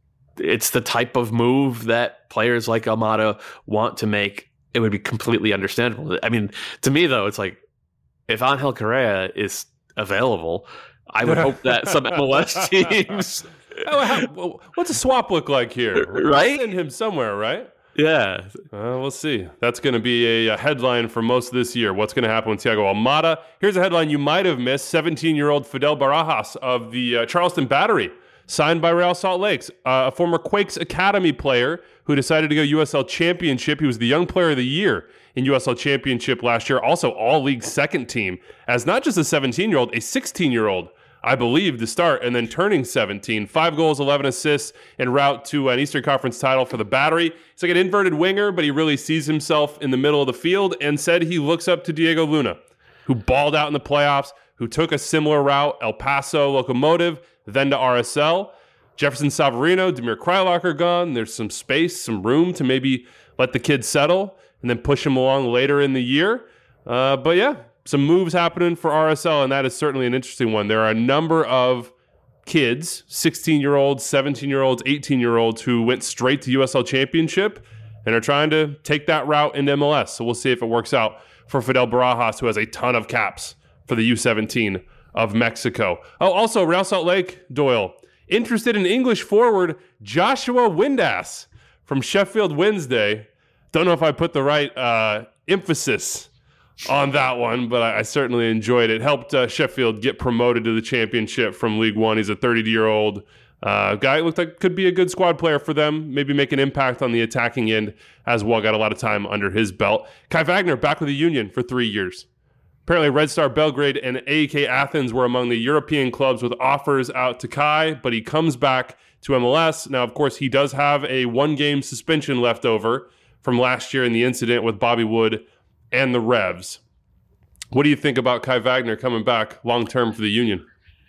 Speaker 6: it's the type of move that players like Almada want to make. It would be completely understandable. I mean, to me, though, it's like if Angel Correa is available, I would hope that some M L S teams.
Speaker 5: Oh, how, what's a swap look like here?
Speaker 6: Right?
Speaker 5: Send him somewhere, right?
Speaker 6: Yeah.
Speaker 5: Uh, we'll see. That's going to be a, a headline for most of this year. What's going to happen with Thiago Almada? Here's a headline you might have missed. seventeen-year-old Fidel Barajas of the uh, Charleston Battery, signed by Real Salt Lake, uh, a former Quakes Academy player who decided to go U S L Championship. He was the Young Player of the Year in U S L Championship last year. Also All-League second team as not just a seventeen-year-old, a sixteen-year-old, I believe, to start, and then turning seventeen. Five goals, eleven assists, en route to an Eastern Conference title for the Battery. He's like an inverted winger, but he really sees himself in the middle of the field and said he looks up to Diego Luna, who balled out in the playoffs, who took a similar route, El Paso Locomotive, then to R S L. Jefferson Savarino, Damir Kreilach are gone. There's some space, some room to maybe let the kid settle and then push him along later in the year. Uh, but yeah, some moves happening for R S L, and that is certainly an interesting one. There are a number of kids, sixteen-year-olds, seventeen-year-olds, eighteen-year-olds, who went straight to U S L Championship and are trying to take that route into M L S. So we'll see if it works out for Fidel Barajas, who has a ton of caps for the U seventeen of Mexico. Oh, also, Real Salt Lake, Doyle, interested in English forward Joshua Windass from Sheffield Wednesday. Don't know if I put the right uh, emphasis on that one, but I, I certainly enjoyed it. Helped uh, Sheffield get promoted to the championship from League One. He's a thirty-year-old uh, guy. Looked like could be a good squad player for them. Maybe make an impact on the attacking end as well. Got a lot of time under his belt. Kai Wagner back with the Union for three years. Apparently, Red Star Belgrade and A E K Athens were among the European clubs with offers out to Kai, but he comes back to M L S. Now, of course, he does have a one-game suspension left over from last year in the incident with Bobby Wood and the Revs. What do you think about Kai Wagner coming back long-term for the Union?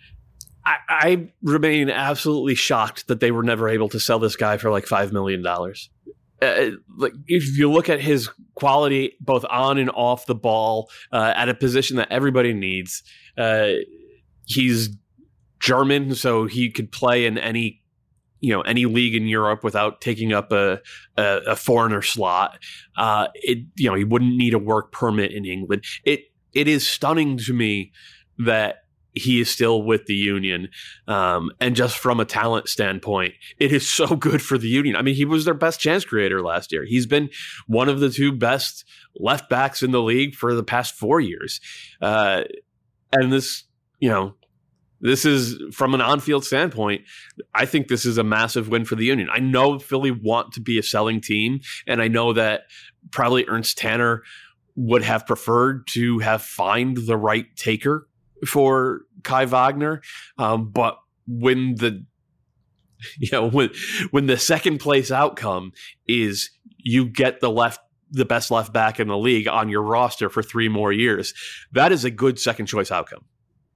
Speaker 6: I, I remain absolutely shocked that they were never able to sell this guy for like five million dollars. Uh, like if you look at his quality, both on and off the ball, uh, at a position that everybody needs, uh, he's German, so he could play in any, you know, any league in Europe without taking up a a, a foreigner slot. Uh, it, you know, he wouldn't need a work permit in England. It it is stunning to me that he is still with the Union. Um, and just from a talent standpoint, it is so good for the Union. I mean, he was their best chance creator last year. He's been one of the two best left backs in the league for the past four years. Uh, and this, you know, this is from an on-field standpoint, I think this is a massive win for the Union. I know Philly want to be a selling team, and I know that probably Ernst Tanner would have preferred to have find the right taker for Kai Wagner. Um, but when the, you know, when, when the second place outcome is you get the left, the best left back in the league on your roster for three more years, that is a good second choice outcome.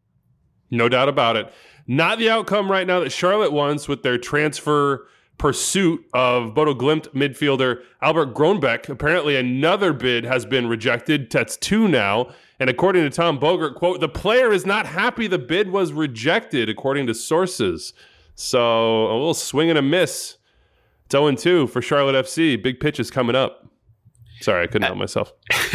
Speaker 5: No doubt about it. Not the outcome right now that Charlotte wants with their transfer pursuit of Bodo Glimt midfielder Albert Grönbeck. Apparently another bid has been rejected. That's two now. And according to Tom Bogert, quote, the player is not happy the bid was rejected, according to sources. So a little swing and a miss. It's oh and two for Charlotte F C. Big pitches coming up. Sorry, I couldn't help myself.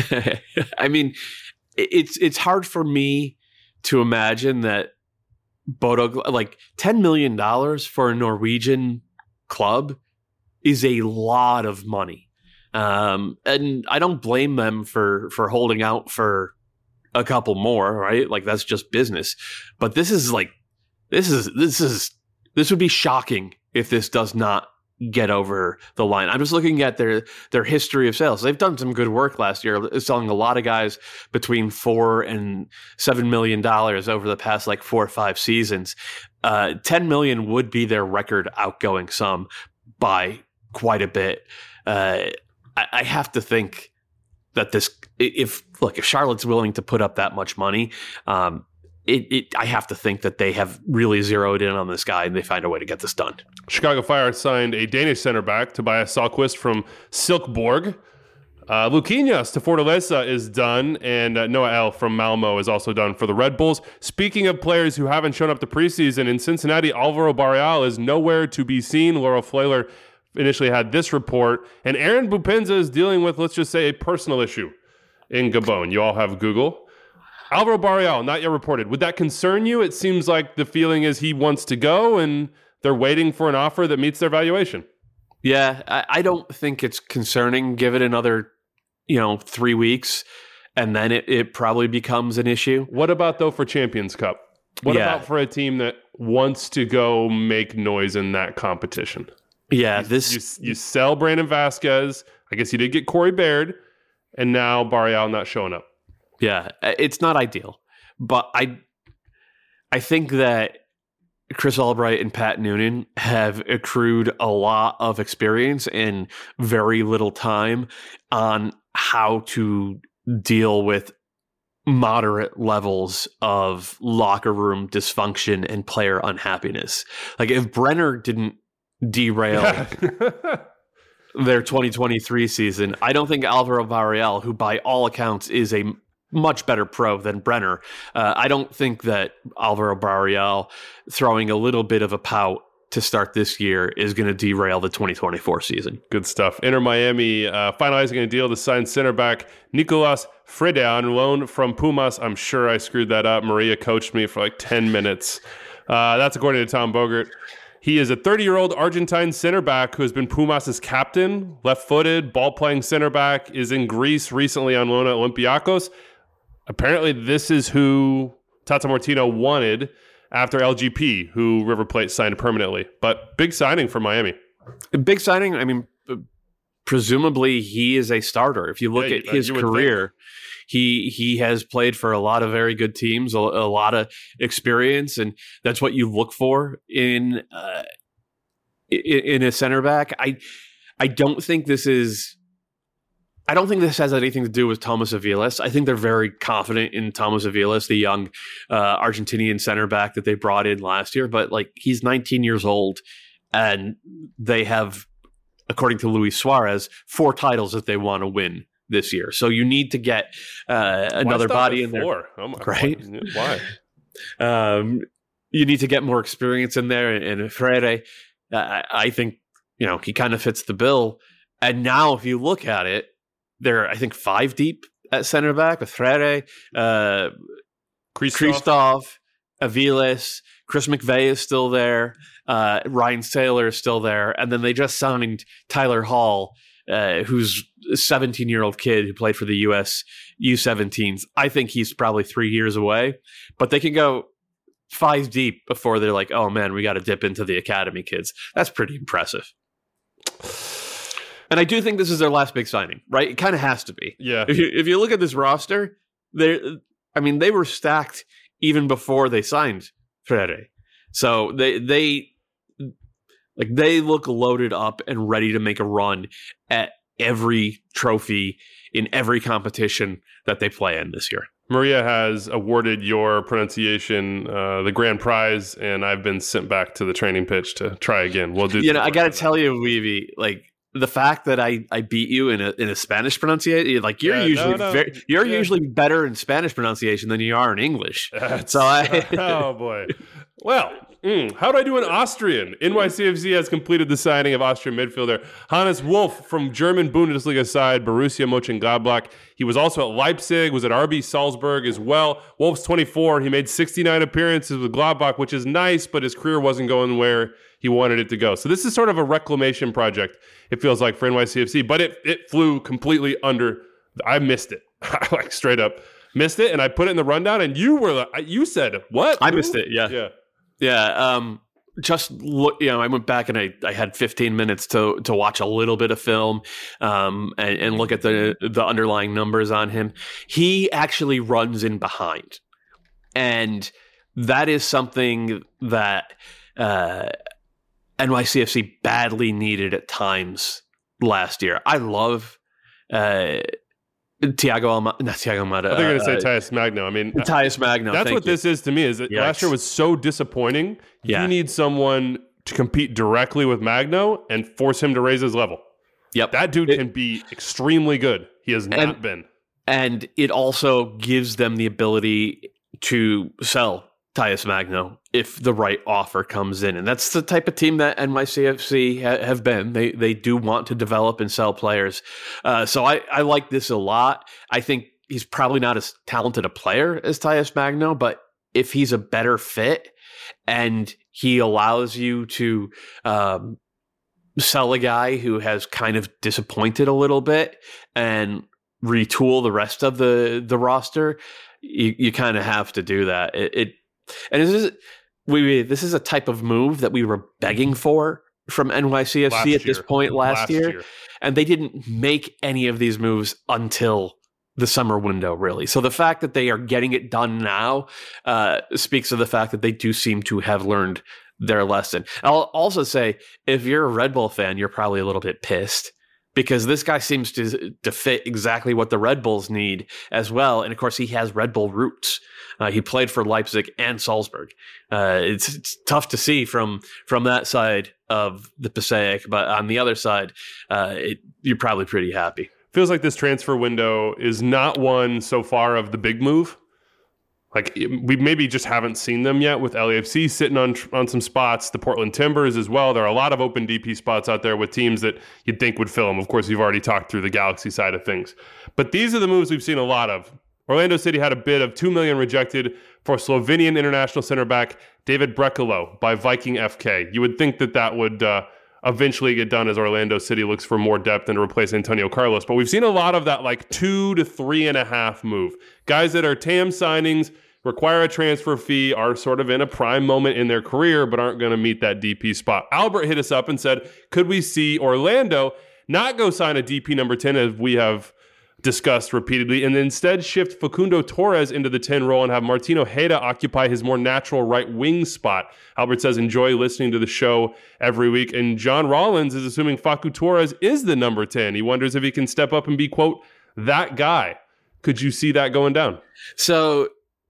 Speaker 6: I mean, it's it's hard for me to imagine that Bodo, like ten million dollars for a Norwegian club is a lot of money. Um, and I don't blame them for, for holding out for a couple more, right? Like that's just business. But this is like, this is, this is, this would be shocking if this does not get over the line. I'm just looking at their, their history of sales. They've done some good work last year, selling a lot of guys between four and seven million dollars over the past like four or five seasons. Uh, ten million would be their record outgoing sum by quite a bit. Uh, I, I have to think that this, if look, if Charlotte's willing to put up that much money, um, it, it, I have to think that they have really zeroed in on this guy and they find a way to get this done.
Speaker 5: Chicago Fire signed a Danish center back, Tobias Salquist from Silkeborg. Uh, Luquinhas to Fortaleza is done, and uh, Noah L. from Malmo is also done for the Red Bulls. Speaking of players who haven't shown up to preseason, in Cincinnati, Alvaro Barreal is nowhere to be seen. Laurel Flayler initially had this report, and Aaron Bupenza is dealing with, let's just say, a personal issue in Gabon. You all have Google. Alvaro Barreal, not yet reported. Would that concern you? It seems like the feeling is he wants to go, and they're waiting for an offer that meets their valuation.
Speaker 6: Yeah, I, I don't think it's concerning. Give it another, you know, three weeks, and then it, it probably becomes an issue.
Speaker 5: What about, though, for Champions Cup? What
Speaker 6: yeah.
Speaker 5: about for a team that wants to go make noise in that competition?
Speaker 6: Yeah,
Speaker 5: you,
Speaker 6: this...
Speaker 5: You, you sell Brandon Vasquez. I guess you did get Corey Baird, and now Barreal not showing up.
Speaker 6: Yeah, it's not ideal. But I, I think that Chris Albright and Pat Noonan have accrued a lot of experience in very little time on how to deal with moderate levels of locker room dysfunction and player unhappiness. Like if Brenner didn't derail their twenty twenty-three season, I don't think Alvaro Barreal, who by all accounts is a much better pro than Brenner, uh, I don't think that Alvaro Barreal throwing a little bit of a pout to start this year is going to derail the twenty twenty-four season.
Speaker 5: Good stuff. Inter Miami uh, finalizing a deal to sign center back Nicolas Freda on loan from Pumas. I'm sure I screwed that up. Maria coached me for like ten minutes. Uh, that's according to Tom Bogert. He is a thirty-year-old Argentine center back who has been Pumas' captain, left-footed, ball-playing center back, is in Greece recently on loan at Olympiacos. Apparently, this is who Tata Martino wanted after L G P, who River Plate signed permanently. But big signing for Miami.
Speaker 6: Big signing. I mean, presumably he is a starter. If you look
Speaker 5: yeah,
Speaker 6: at his career, think. he he has played for a lot of very good teams, a, a lot of experience, and that's what you look for in uh, in, in a center back. I I don't think this is. I don't think this has anything to do with Thomas Aviles. I think they're very confident in Thomas Aviles, the young uh, Argentinian center back that they brought in last year. But like he's nineteen years old, and they have, according to Luis Suarez, four titles that they want to win this year. So you need to get uh, another body in there,
Speaker 5: oh my,
Speaker 6: right?
Speaker 5: Why?
Speaker 6: um, you need to get more experience in there. And, and Freire, uh, I think you know he kind of fits the bill. And now, if you look at it, they're, I think, five deep at center back with Freire, uh, Christoph, Aviles, Chris McVeigh is still there, uh, Ryan Saylor is still there, and then they just signed Tyler Hall, uh, who's a seventeen-year-old kid who played for the U S U seventeens. I think he's probably three years away, but they can go five deep before they're like, oh man, we got to dip into the academy kids. That's pretty impressive. And I do think this is their last big signing, right? It kind of has to be.
Speaker 5: Yeah.
Speaker 6: If you, if you look at this roster, they I mean, they were stacked even before they signed Freire. So they they like they look loaded up and ready to make a run at every trophy in every competition that they play in this year.
Speaker 5: Maria has awarded your pronunciation uh, the grand prize, and I've been sent back to the training pitch to try again. We'll do.
Speaker 6: You know, I got to tell you, Weeby, like the fact that I, I beat you in a in a Spanish pronunciation, like you're
Speaker 5: Yeah,
Speaker 6: usually
Speaker 5: no, no.
Speaker 6: very, you're
Speaker 5: Yeah.
Speaker 6: usually better in Spanish pronunciation than you are in English.
Speaker 5: That's-
Speaker 6: So I,
Speaker 5: oh boy. Well, mm, how do I do in Austrian? N Y C F C has completed the signing of Austrian midfielder Hannes Wolf from German Bundesliga side Borussia Mönchengladbach. He was also at Leipzig, was at R B Salzburg as well. Wolf's twenty-four. He made sixty-nine appearances with Gladbach, which is nice, but his career wasn't going where he wanted it to go. So this is sort of a reclamation project, it feels like, for N Y C F C, but it it flew completely under. I missed it. I like straight up missed it, and I put it in the rundown, and you were like, you said, what?
Speaker 6: I missed it. Yeah.
Speaker 5: Yeah.
Speaker 6: Yeah, um, just look. You know, I went back and I, I had fifteen minutes to to watch a little bit of film, um, and, and look at the the underlying numbers on him. He actually runs in behind, and that is something that uh, N Y C F C badly needed at times last year. I love uh, Thiago Almada, not Thiago Almada.
Speaker 5: I think you're going to say
Speaker 6: uh,
Speaker 5: Tyus Magno. I mean,
Speaker 6: Tyus Magno.
Speaker 5: that's
Speaker 6: thank
Speaker 5: what
Speaker 6: you.
Speaker 5: this is to me. Is that
Speaker 6: Yikes.
Speaker 5: last year was so disappointing.
Speaker 6: Yeah.
Speaker 5: You need someone to compete directly with Magno and force him to raise his level.
Speaker 6: Yep.
Speaker 5: That dude
Speaker 6: It-
Speaker 5: can be extremely good. He has not
Speaker 6: And-
Speaker 5: been.
Speaker 6: And it also gives them the ability to sell Tyus Magno if the right offer comes in. And that's the type of team that N Y C F C ha- have been. They they do want to develop and sell players. Uh, so I, I like this a lot. I think he's probably not as talented a player as Tyus Magno, but if he's a better fit and he allows you to um, sell a guy who has kind of disappointed a little bit and retool the rest of the the roster, you, you kind of have to do that. It, it and this is we this is a type of move that we were begging for from N Y C F C
Speaker 5: Last
Speaker 6: at this
Speaker 5: year.
Speaker 6: point last,
Speaker 5: Last
Speaker 6: year,
Speaker 5: year.
Speaker 6: and they didn't make any of these moves until the summer window, really. So the fact that they are getting it done now uh, speaks of the fact that they do seem to have learned their lesson. I'll also say, if you're a Red Bull fan, you're probably a little bit pissed, because this guy seems to to fit exactly what the Red Bulls need as well. And of course, he has Red Bull roots. Uh, he played for Leipzig and Salzburg. Uh, it's, it's tough to see from from that side of the Passaic, but on the other side, uh, it, you're probably pretty happy.
Speaker 5: Feels like this transfer window is not one so far of the big move. Like we maybe just haven't seen them yet, with L A F C sitting on on some spots, the Portland Timbers as well. There are a lot of open D P spots out there with teams that you'd think would fill them. Of course, we've already talked through the Galaxy side of things. But these are the moves we've seen a lot of. Orlando City had a bid of two million dollars rejected for Slovenian international center back David Brekalo by Viking F K. You would think that that would uh, eventually get done as Orlando City looks for more depth and to replace Antonio Carlos. But we've seen a lot of that like two to three and a half move. Guys that are T A M signings, require a transfer fee, are sort of in a prime moment in their career, but aren't going to meet that D P spot. Albert hit us up and said, could we see Orlando not go sign a D P number ten, as we have discussed repeatedly, and instead shift Facundo Torres into the ten role and have Martino Heda occupy his more natural right wing spot? Albert says, enjoy listening to the show every week. And John Rollins is assuming Facu Torres is the number ten. He wonders if he can step up and be, quote, that guy. Could you see that going down?
Speaker 6: So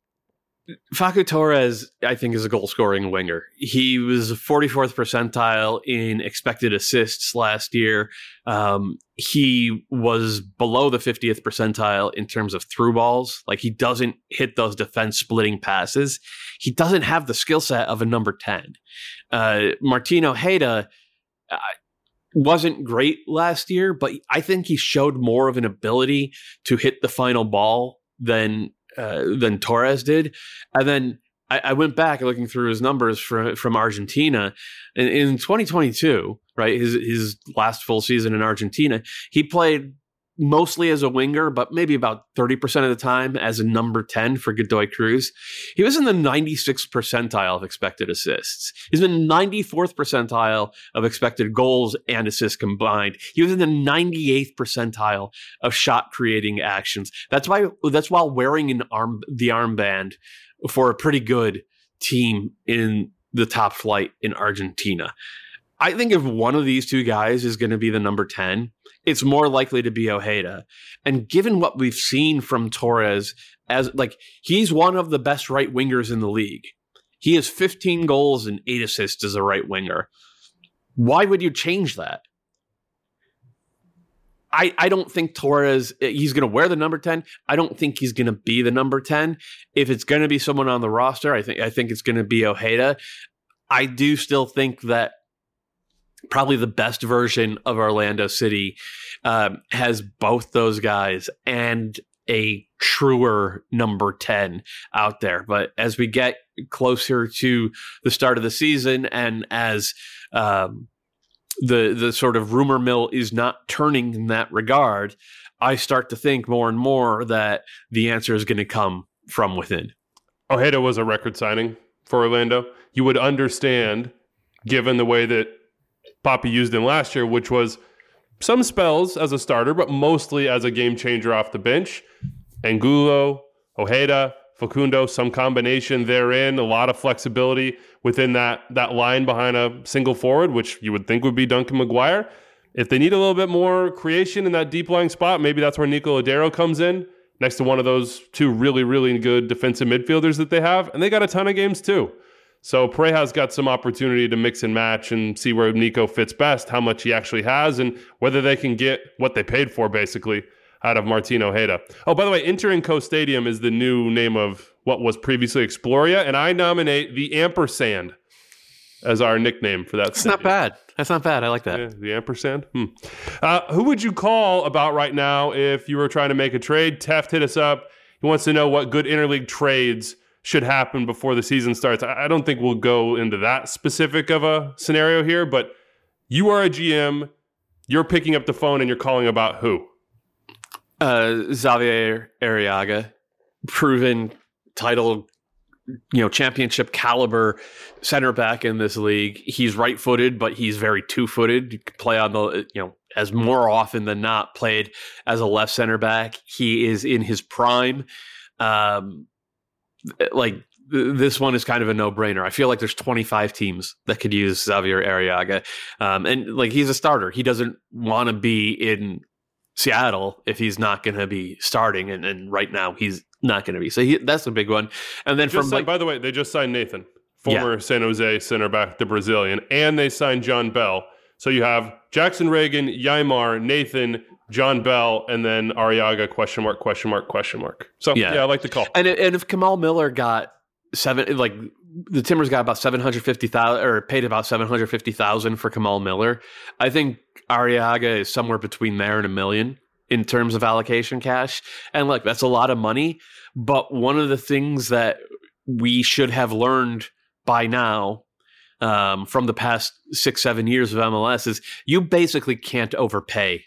Speaker 6: Facu Torres, I think, is a goal-scoring winger. He was forty-fourth percentile in expected assists last year. Um, he was below the fiftieth percentile in terms of through balls. Like, he doesn't hit those defense-splitting passes. He doesn't have the skill set of a number ten. Uh, Martino Heda uh, wasn't great last year, but I think he showed more of an ability to hit the final ball than Uh, than Torres did. And then I, I went back looking through his numbers for, from Argentina. In, in twenty twenty-two, right, his his last full season in Argentina, he played mostly as a winger, but maybe about thirty percent of the time as a number ten for Godoy Cruz. He was in the ninety-sixth percentile of expected assists. He's been ninety-fourth percentile of expected goals and assists combined. He was in the ninety-eighth percentile of shot creating actions. That's why that's while wearing an arm the armband for a pretty good team in the top flight in Argentina. I think if one of these two guys is going to be the number ten, it's more likely to be Ojeda. And given what we've seen from Torres, as like he's one of the best right wingers in the league. He has fifteen goals and eight assists as a right winger. Why would you change that? I, I don't think Torres, he's going to wear the number ten. I don't think he's going to be the number ten. If it's going to be someone on the roster, I think I think it's going to be Ojeda. I do still think that probably the best version of Orlando City um, has both those guys and a truer number ten out there. But as we get closer to the start of the season and as um, the the sort of rumor mill is not turning in that regard, I start to think more and more that the answer is going to come from within.
Speaker 5: Ojeda was a record signing for Orlando. You would understand, given the way that Papi used him last year, which was some spells as a starter, but mostly as a game changer off the bench. Angulo, Ojeda, Facundo, some combination therein, a lot of flexibility within that that line behind a single forward, which you would think would be Duncan McGuire. If they need a little bit more creation in that deep lying spot, maybe that's where Nico Lodeiro comes in, next to one of those two really, really good defensive midfielders that they have. And they got a ton of games too. So Pareja's got some opportunity to mix and match and see where Nico fits best, how much he actually has, and whether they can get what they paid for, basically, out of Martin Ojeda. Oh, by the way, Inter Co Stadium is the new name of what was previously Exploria, and I nominate the Ampersand as our nickname for that.
Speaker 6: That's not bad. That's not bad. I like that.
Speaker 5: Yeah, the Ampersand. Hmm. Uh, who would you call about right now if you were trying to make a trade? Teft hit us up. He wants to know what good interleague trades should happen before the season starts. I don't think we'll go into that specific of a scenario here, but you are a G M, you're picking up the phone and you're calling about who?
Speaker 6: Uh, Xavier Arriaga, proven title, you know, championship caliber center back in this league. He's right-footed, but he's very two-footed. You can play on the, you know, as more often than not played as a left center back. He is in his prime. Um, Like this one is kind of a no-brainer. I feel like there's twenty-five teams that could use Xavier Arriaga, um, and like he's a starter. He doesn't want to be in Seattle if he's not going to be starting, and, and right now he's not going to be. So he, that's a big one. And then
Speaker 5: just
Speaker 6: from
Speaker 5: signed,
Speaker 6: like,
Speaker 5: by the way, they just signed Nathan, former
Speaker 6: yeah.
Speaker 5: San Jose center back, the Brazilian, and they signed John Bell. So you have Jackson Reagan, Yaimar, Nathan, John Bell, and then Arriaga, question mark, question mark, question mark. So, yeah, yeah I like the call.
Speaker 6: And, and if Kamal Miller got seven, like the Timbers got about seven hundred fifty thousand or paid about seven hundred fifty thousand for Kamal Miller, I think Arriaga is somewhere between there and a million in terms of allocation cash. And look, that's a lot of money. But one of the things that we should have learned by now um, from the past six, seven years of M L S is you basically can't overpay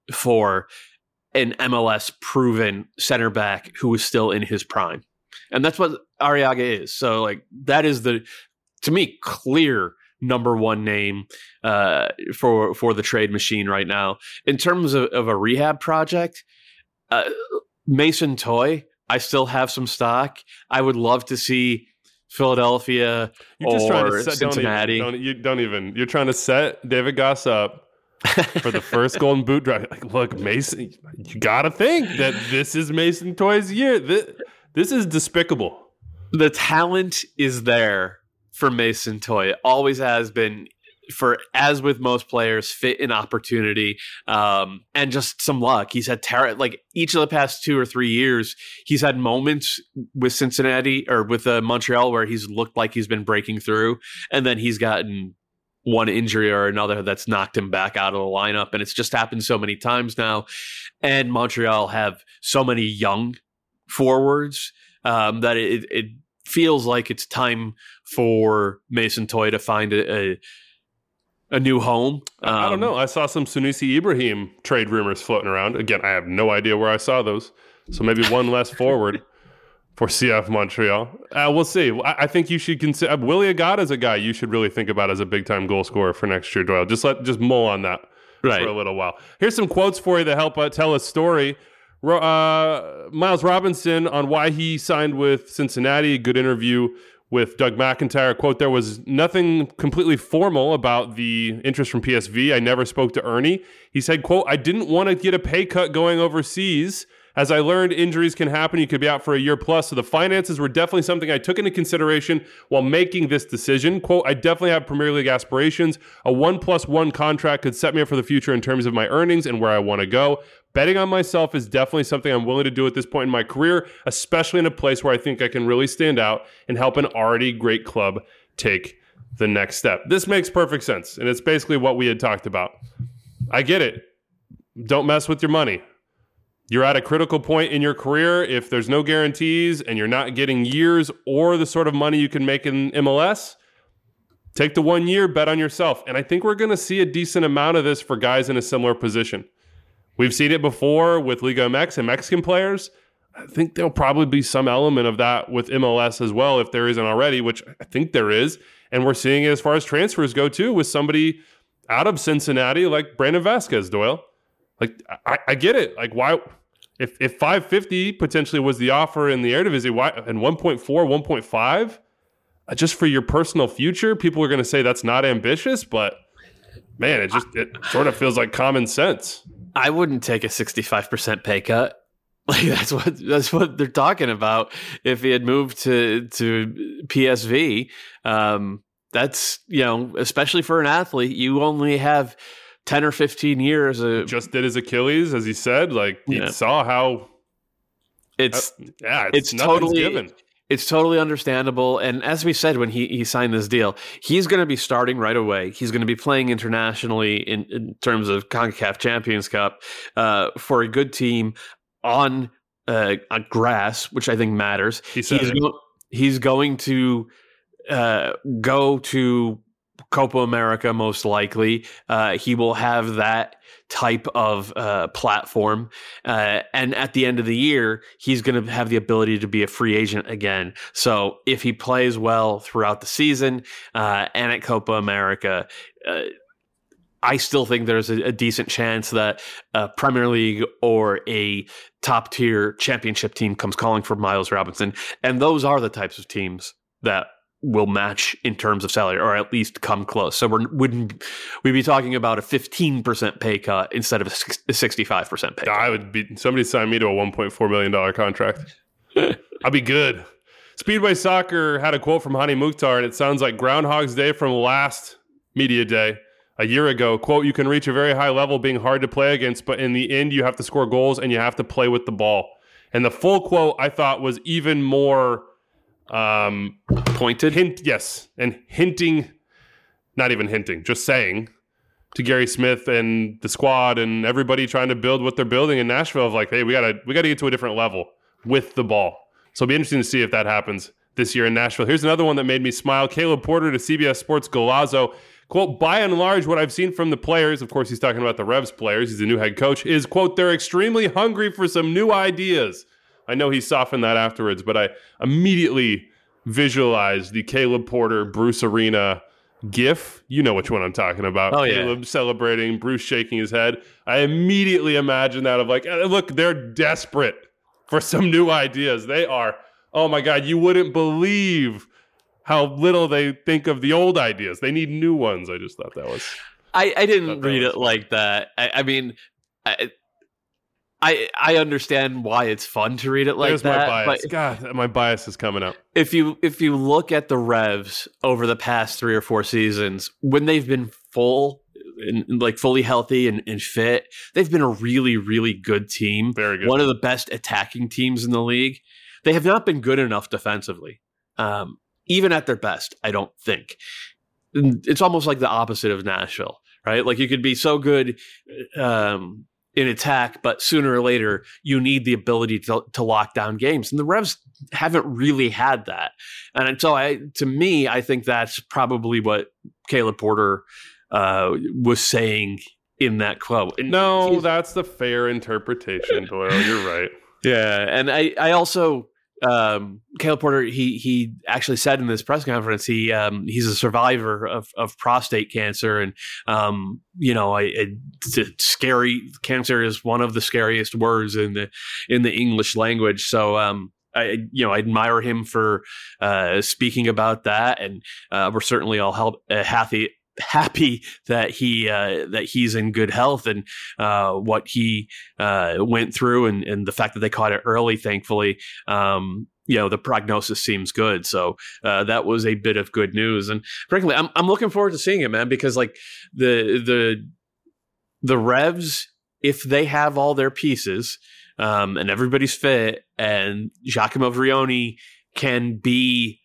Speaker 6: for an M L S proven center back who is still in his prime. And that's what Arriaga is. So like that is the, to me, clear number one name uh, for, for the trade machine right now. In terms of, of a rehab project, uh, Mason Toye, I still have some stock. I would love to see Philadelphia you're just or trying to set, Cincinnati.
Speaker 5: Don't even, don't, you don't even, you're trying to set David Goss up for the first Golden Boot drive. Like, look, Mason, you got to think that this is Mason Toye's year. This, this is despicable.
Speaker 6: The talent is there for Mason Toye. Always has been. For as with most players, fit and opportunity, um, and just some luck. He's had ter- like each of the past two or three years, he's had moments with Cincinnati or with uh, Montreal where he's looked like he's been breaking through, and then he's gotten one injury or another that's knocked him back out of the lineup. And it's just happened so many times now. And Montreal have so many young forwards um, that it, it feels like it's time for Mason Toye to find a, a a new home. Um,
Speaker 5: I don't know. I saw some Sunusi Ibrahim trade rumors floating around. Again, I have no idea where I saw those. So maybe one less forward for C F Montreal. Uh, we'll see. I, I think you should consider uh, Willie Agada is a guy you should really think about as a big time goal scorer for next year, Doyle. Just let just mull on that
Speaker 6: right.
Speaker 5: for a little while. Here's some quotes for you that help uh, tell a story. Uh, Miles Robinson on why he signed with Cincinnati. Good interview with Doug McIntyre. Quote, there was nothing completely formal about the interest from P S V. I never spoke to Ernie. He said, quote, I didn't want to get a pay cut going overseas. As I learned, injuries can happen. You could be out for a year plus. So the finances were definitely something I took into consideration while making this decision. Quote, I definitely have Premier League aspirations. A one plus one contract could set me up for the future in terms of my earnings and where I want to go. Betting on myself is definitely something I'm willing to do at this point in my career, especially in a place where I think I can really stand out and help an already great club take the next step. This makes perfect sense. And it's basically what we had talked about. I get it. Don't mess with your money. You're at a critical point in your career. If there's no guarantees and you're not getting years or the sort of money you can make in M L S, take the one year, bet on yourself. And I think we're going to see a decent amount of this for guys in a similar position. We've seen it before with Liga M X and Mexican players. I think there'll probably be some element of that with M L S as well, if there isn't already, which I think there is. And we're seeing it as far as transfers go too, with somebody out of Cincinnati like Brandon Vasquez, Doyle. Like, I, I get it. Like, why, if if five fifty potentially was the offer in the Eredivisie, why, and one point four, one point five, uh, just for your personal future, people are going to say that's not ambitious, but man, it just, it sort of feels like common sense.
Speaker 6: I wouldn't take a sixty-five percent pay cut. Like that's what that's what they're talking about. If he had moved to to P S V, um, that's, you know, especially for an athlete, you only have ten or fifteen years. Of,
Speaker 5: just did his Achilles, as he said. Like he
Speaker 6: yeah.
Speaker 5: saw how
Speaker 6: it's
Speaker 5: uh, yeah, it's,
Speaker 6: it's totally
Speaker 5: given.
Speaker 6: It's totally understandable. And as we said when he, he signed this deal, he's going to be starting right away. He's going to be playing internationally in, in terms of CONCACAF Champions Cup uh, for a good team on uh, on grass, which I think matters.
Speaker 5: He said
Speaker 6: he's, go- he's going to uh, go to Copa America most likely. Uh, he will have that type of uh, platform. Uh, and at the end of the year, he's going to have the ability to be a free agent again. So if he plays well throughout the season uh, and at Copa America, uh, I still think there's a, a decent chance that a Premier League or a top tier championship team comes calling for Miles Robinson. And those are the types of teams that will match in terms of salary, or at least come close. So we wouldn't we'd be talking about a fifteen percent pay cut instead of a sixty-five percent pay cut.
Speaker 5: I would be somebody sign me to a one point four million dollars contract. I'll be good. Speedway Soccer had a quote from Hani Mukhtar, and it sounds like Groundhog's Day from last media day a year ago. Quote, you can reach a very high level being hard to play against, but in the end you have to score goals and you have to play with the ball. And the full quote I thought was even more um
Speaker 6: pointed.
Speaker 5: Hint, yes, and hinting, not even hinting, just saying to Gary Smith and the squad and everybody trying to build what they're building in Nashville of like, hey, we gotta we gotta get to a different level with the ball. So it'll be interesting to see if that happens this year in Nashville. Here's another one that made me smile. Caleb Porter to C B S Sports Golazo. Quote, by and large, what I've seen from the players, of course he's talking about the Revs players, he's the new head coach, is, quote, they're extremely hungry for some new ideas. I know he softened that afterwards, but I immediately visualized the Caleb Porter, Bruce Arena gif. You know which one I'm talking about.
Speaker 6: Oh, yeah.
Speaker 5: Caleb celebrating, Bruce shaking his head. I immediately imagined that of like, look, they're desperate for some new ideas. They are, oh my God, you wouldn't believe how little they think of the old ideas. They need new ones. I just thought that was...
Speaker 6: I, I didn't read it like that. I, I mean... I, I, I understand why it's fun to read it like
Speaker 5: There's
Speaker 6: that.
Speaker 5: my bias.
Speaker 6: But
Speaker 5: God, my bias is coming up.
Speaker 6: If you if you look at the Revs over the past three or four seasons, when they've been full, and like fully healthy and, and fit, they've been a really, really good team.
Speaker 5: Very good.
Speaker 6: One of the best attacking teams in the league. They have not been good enough defensively, um, even at their best, I don't think. It's almost like the opposite of Nashville, right? Like you could be so good um in attack, but sooner or later you need the ability to, to lock down games, and the Revs haven't really had that. And so, I, to me, I think that's probably what Caleb Porter uh, was saying in that quote. And
Speaker 5: no, that's the fair interpretation, Doyle. You're right.
Speaker 6: Yeah, and I, I also, um, Caleb Porter, he he actually said in this press conference, he um, he's a survivor of, of prostate cancer, and um, you know, I, I, it's scary. Cancer is one of the scariest words in the in the English language. So, um, I you know, I admire him for uh, speaking about that, and uh, we're certainly all help, uh, happy. happy that he uh, that he's in good health, and uh, what he uh, went through, and, and the fact that they caught it early, thankfully, um, you know, the prognosis seems good. So uh, that was a bit of good news, and frankly, I'm I'm looking forward to seeing it, man, because like the the the Revs, if they have all their pieces um, and everybody's fit, and Giacomo Vrioni can be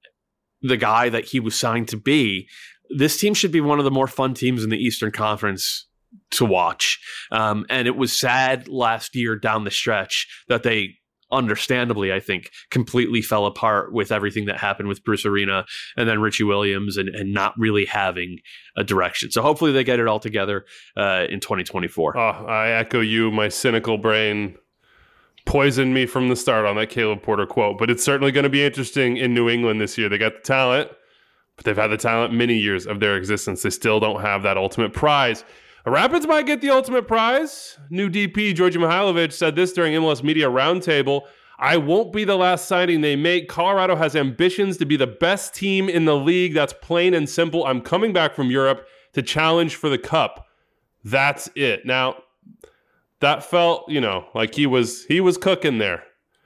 Speaker 6: the guy that he was signed to be, this team should be one of the more fun teams in the Eastern Conference to watch. Um, and it was sad last year down the stretch that they, understandably, I think, completely fell apart with everything that happened with Bruce Arena and then Richie Williams, and, and not really having a direction. So hopefully they get it all together uh, in twenty twenty-four.
Speaker 5: Oh, I echo you. My cynical brain poisoned me from the start on that Caleb Porter quote. But it's certainly going to be interesting in New England this year. They got the talent, but they've had the talent many years of their existence. They still don't have that ultimate prize. The Rapids might get the ultimate prize. New D P Georgi Mihailovic said this during M L S Media Roundtable. I won't be the last signing they make. Colorado has ambitions to be the best team in the league. That's plain and simple. I'm coming back from Europe to challenge for the cup. That's it. Now, that felt, you know, like he was he was cooking there.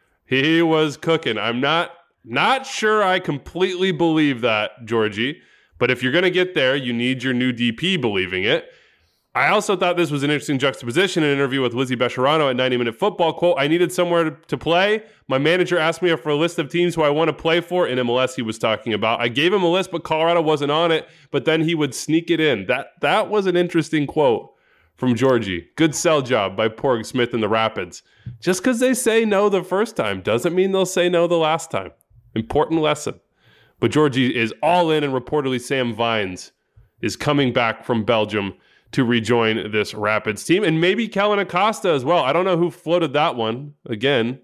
Speaker 5: He was cooking. I'm not Not sure I completely believe that, Georgie, but if you're going to get there, you need your new D P believing it. I also thought this was an interesting juxtaposition in an interview with Lizzie Bescherano at ninety minute Football. Quote, I needed somewhere to, to play. My manager asked me for a list of teams who I want to play for. In M L S he was talking about. I gave him a list, but Colorado wasn't on it, but then he would sneak it in. That, that was an interesting quote from Georgie. Good sell job by Porg Smith and the Rapids. Just because they say no the first time doesn't mean they'll say no the last time. Important lesson. But Georgie is all in, and reportedly Sam Vines is coming back from Belgium to rejoin this Rapids team. And maybe Kellen Acosta as well. I don't know who floated that one. Again,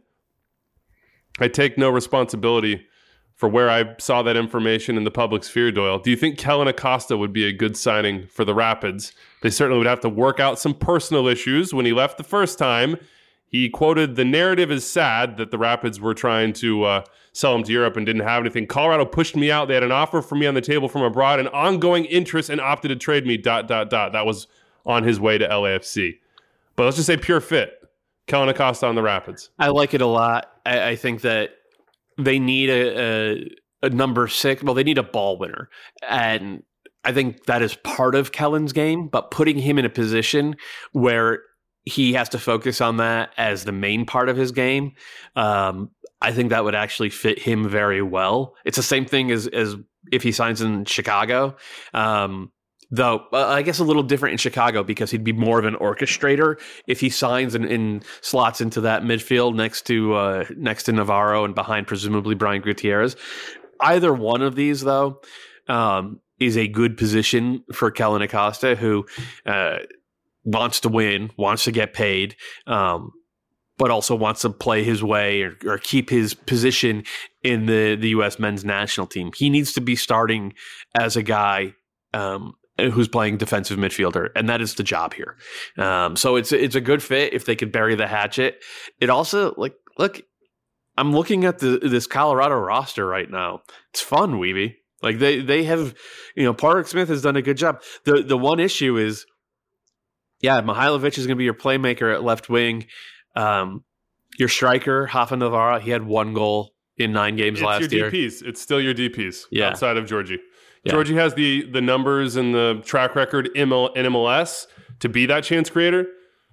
Speaker 5: I take no responsibility for where I saw that information in the public sphere, Doyle. Do you think Kellen Acosta would be a good signing for the Rapids? They certainly would have to work out some personal issues. When he left the first time, he quoted, the narrative is sad that the Rapids were trying to uh, sell him to Europe and didn't have anything. Colorado pushed me out. They had an offer for me on the table from abroad, an ongoing interest, and opted to trade me, dot, dot, dot. That was on his way to L A F C. But let's just say pure fit. Kellen Acosta on the Rapids.
Speaker 6: I like it a lot. I, I think that they need a, a, a number six. Well, they need a ball winner. And I think that is part of Kellen's game, but putting him in a position where he has to focus on that as the main part of his game, um, I think that would actually fit him very well. It's the same thing as, as if he signs in Chicago, um, though uh, I guess a little different in Chicago because he'd be more of an orchestrator if he signs and, and slots into that midfield next to uh, next to Navarro and behind presumably Brian Gutierrez. Either one of these, though, um, is a good position for Kellen Acosta, who uh, wants to win, wants to get paid, um, but also wants to play his way or, or keep his position in the, the U S men's national team. He needs to be starting as a guy um, who's playing defensive midfielder, and that is the job here. Um, so it's it's a good fit if they could bury the hatchet. It also, like, look, I'm looking at the this Colorado roster right now. It's fun, Weeby. Like they they have, you know, Park Smith has done a good job. The the one issue is, yeah, Mihailovic is going to be your playmaker at left wing. Um, your striker, Rafa Navarro, he had one goal in nine games
Speaker 5: it's
Speaker 6: last
Speaker 5: your
Speaker 6: year.
Speaker 5: D Ps. It's still your D Ps
Speaker 6: yeah.
Speaker 5: outside of Georgie.
Speaker 6: Yeah.
Speaker 5: Georgie has the the numbers and the track record in M L S to be that chance creator.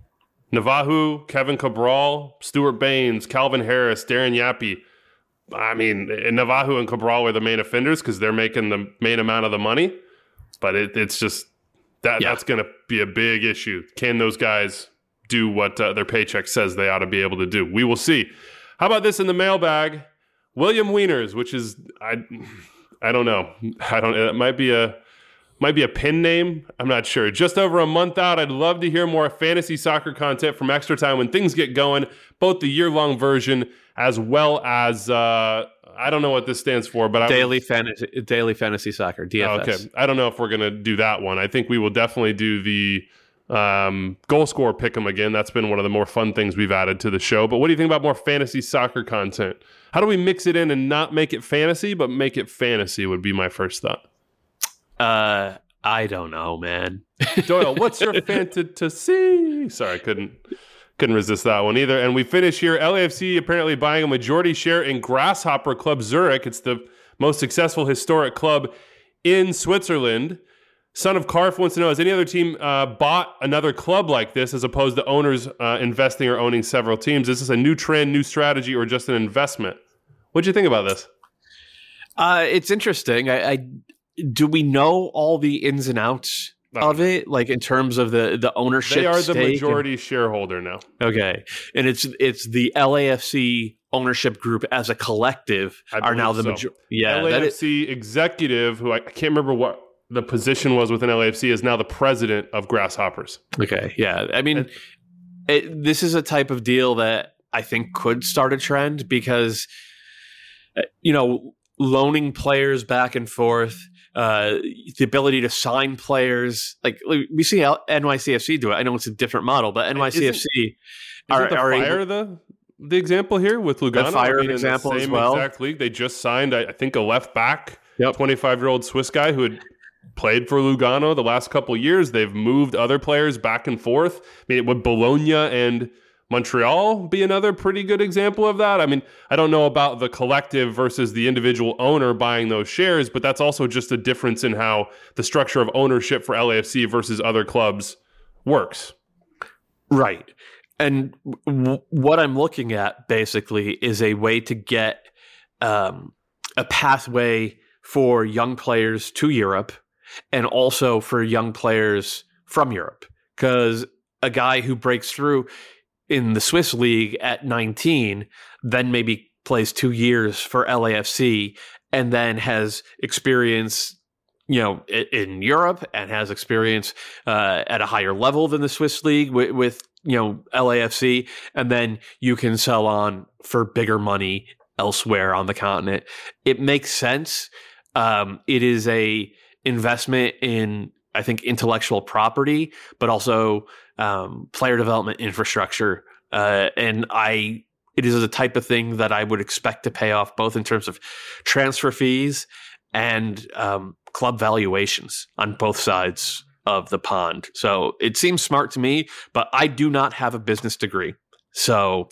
Speaker 5: Navajo, Kevin Cabral, Stuart Baines, Calvin Harris, Darren Yappy. I mean, Navajo and Cabral are the main offenders because they're making the main amount of the money. But it, it's just that yeah. that's going to be a big issue. Can those guys do what uh, their paycheck says they ought to be able to do? We will see. How about this in the mailbag? William Wieners, which is I, I don't know. I don't. It might be a Might be a pin name. I'm not sure. Just over a month out. I'd love to hear more fantasy soccer content from Extra Time when things get going, both the year-long version as well as, uh, I don't know what this stands for, but
Speaker 6: Daily,
Speaker 5: I
Speaker 6: fantasy, Daily Fantasy Soccer, D F S.
Speaker 5: Oh, okay. I don't know if we're going to do that one. I think we will definitely do the um, goal scorer pick'em again. That's been one of the more fun things we've added to the show. But what do you think about more fantasy soccer content? How do we mix it in and not make it fantasy, but make it fantasy would be my first thought.
Speaker 6: Uh, I don't know, man.
Speaker 5: Doyle, what's your fantasy? Sorry, I couldn't couldn't resist that one either. And we finish here. L A F C apparently buying a majority share in Grasshopper Club Zurich. It's the most successful historic club in Switzerland. Son of Karf wants to know, has any other team uh, bought another club like this as opposed to owners uh, investing or owning several teams? Is this a new trend, new strategy, or just an investment? What'd you think about this?
Speaker 6: Uh, it's interesting. I, I do we know all the ins and outs
Speaker 5: No.
Speaker 6: of it, like in terms of the the ownership?
Speaker 5: They are the
Speaker 6: stake
Speaker 5: majority shareholder now.
Speaker 6: and, okay, and it's it's the L A F C ownership group as a collective
Speaker 5: I
Speaker 6: are now the
Speaker 5: believe so.
Speaker 6: majority. Yeah,
Speaker 5: L A F
Speaker 6: that
Speaker 5: C
Speaker 6: is,
Speaker 5: executive, who I, I can't remember what the position was within L A F C, is now the president of Grasshoppers.
Speaker 6: okay. Yeah, I mean, it, this is a type of deal that I think could start a trend because, uh, you know, loaning players back and forth. Uh, the ability to sign players, like we see L- N Y C F C do it. I know it's a different model, but N Y C F C
Speaker 5: Isn't,
Speaker 6: are,
Speaker 5: isn't the
Speaker 6: are
Speaker 5: Fire
Speaker 6: able,
Speaker 5: the the example here with Lugano?
Speaker 6: The Fire
Speaker 5: I mean, in
Speaker 6: example
Speaker 5: the
Speaker 6: as
Speaker 5: same
Speaker 6: well.
Speaker 5: Exact league. They just signed, I, I think, a left back,
Speaker 6: Yep.
Speaker 5: twenty-five-year-old Swiss guy who had played for Lugano the last couple of years. They've moved other players back and forth. I mean, would Bologna and Montreal be another pretty good example of that? I mean, I don't know about the collective versus the individual owner buying those shares, but that's also just a difference in how the structure of ownership for L A F C versus other clubs works.
Speaker 6: right. And w- what I'm looking at basically is a way to get um, a pathway for young players to Europe and also for young players from Europe. Because a guy who breaks through in the Swiss league at nineteen, then maybe plays two years for L A F C and then has experience, you know, in Europe and has experience uh, at a higher level than the Swiss league with, with, you know, L A F C. And then you can sell on for bigger money elsewhere on the continent. It makes sense. Um, it is a investment in, I think, intellectual property, but also um, player development infrastructure. Uh, and I, it is the type of thing that I would expect to pay off both in terms of transfer fees and um, club valuations on both sides of the pond. So it seems smart to me, but I do not have a business degree. So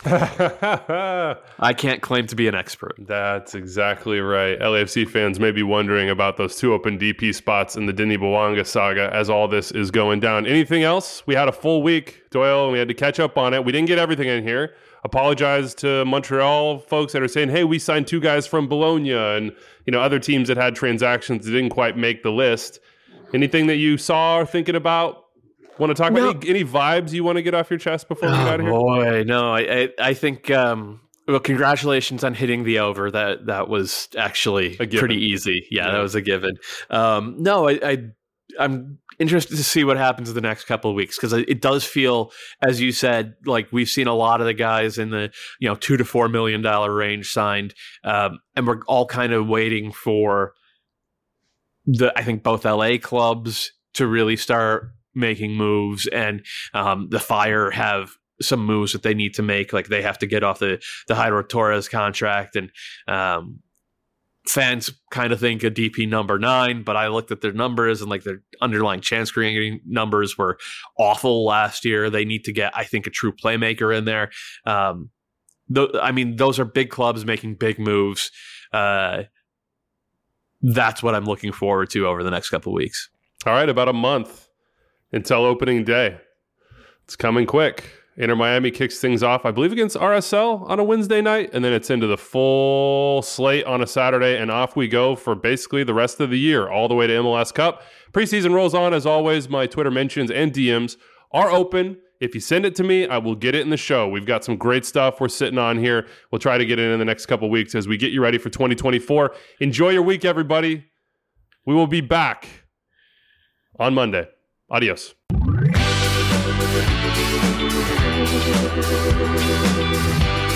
Speaker 6: I can't claim to be an expert.
Speaker 5: That's exactly right. L A F C fans may be wondering about those two open D P spots in the Denis Bouanga saga as all this is going down. Anything else? We had a full week, Doyle, and we had to catch up on it. We didn't get everything in here. Apologize to Montreal folks that are saying, hey, we signed two guys from Bologna and, you know, other teams that had transactions that didn't quite make the list. Anything that you saw or thinking about? Want to talk
Speaker 6: No.
Speaker 5: about any, any vibes you want to get off your chest before we get
Speaker 6: Oh,
Speaker 5: out of here?
Speaker 6: boy, no, I, I, I think. Um, well, congratulations on hitting the over. That that was actually
Speaker 5: A given.
Speaker 6: pretty easy. Yeah,
Speaker 5: Yeah.
Speaker 6: that was a given. Um, no, I, I, I'm interested to see what happens in the next couple of weeks because it does feel, as you said, like we've seen a lot of the guys in the you know two to four million dollar range signed, um, and we're all kind of waiting for the. I think both L A clubs to really start making moves, and um, the Fire have some moves that they need to make. Like they have to get off the the Jairo Torres contract, and um, fans kind of think a D P number nine. But I looked at their numbers, and like their underlying chance creating numbers were awful last year. They need to get, I think, a true playmaker in there. Um, th- I mean, those are big clubs making big moves. Uh, that's what I'm looking forward to over the next couple of weeks.
Speaker 5: All right, about a month until opening day. It's coming quick. Inter Miami kicks things off, I believe, against R S L on a Wednesday night, and then it's into the full slate on a Saturday, and off we go for basically the rest of the year, all the way to M L S Cup. Preseason rolls on, as always. My Twitter mentions and D Ms are open. If you send it to me, I will get it in the show. We've got some great stuff we're sitting on here. We'll try to get it in the next couple weeks as we get you ready for twenty twenty-four. Enjoy your week, everybody. We will be back on Monday. Adios.
Speaker 7: We'll be right back.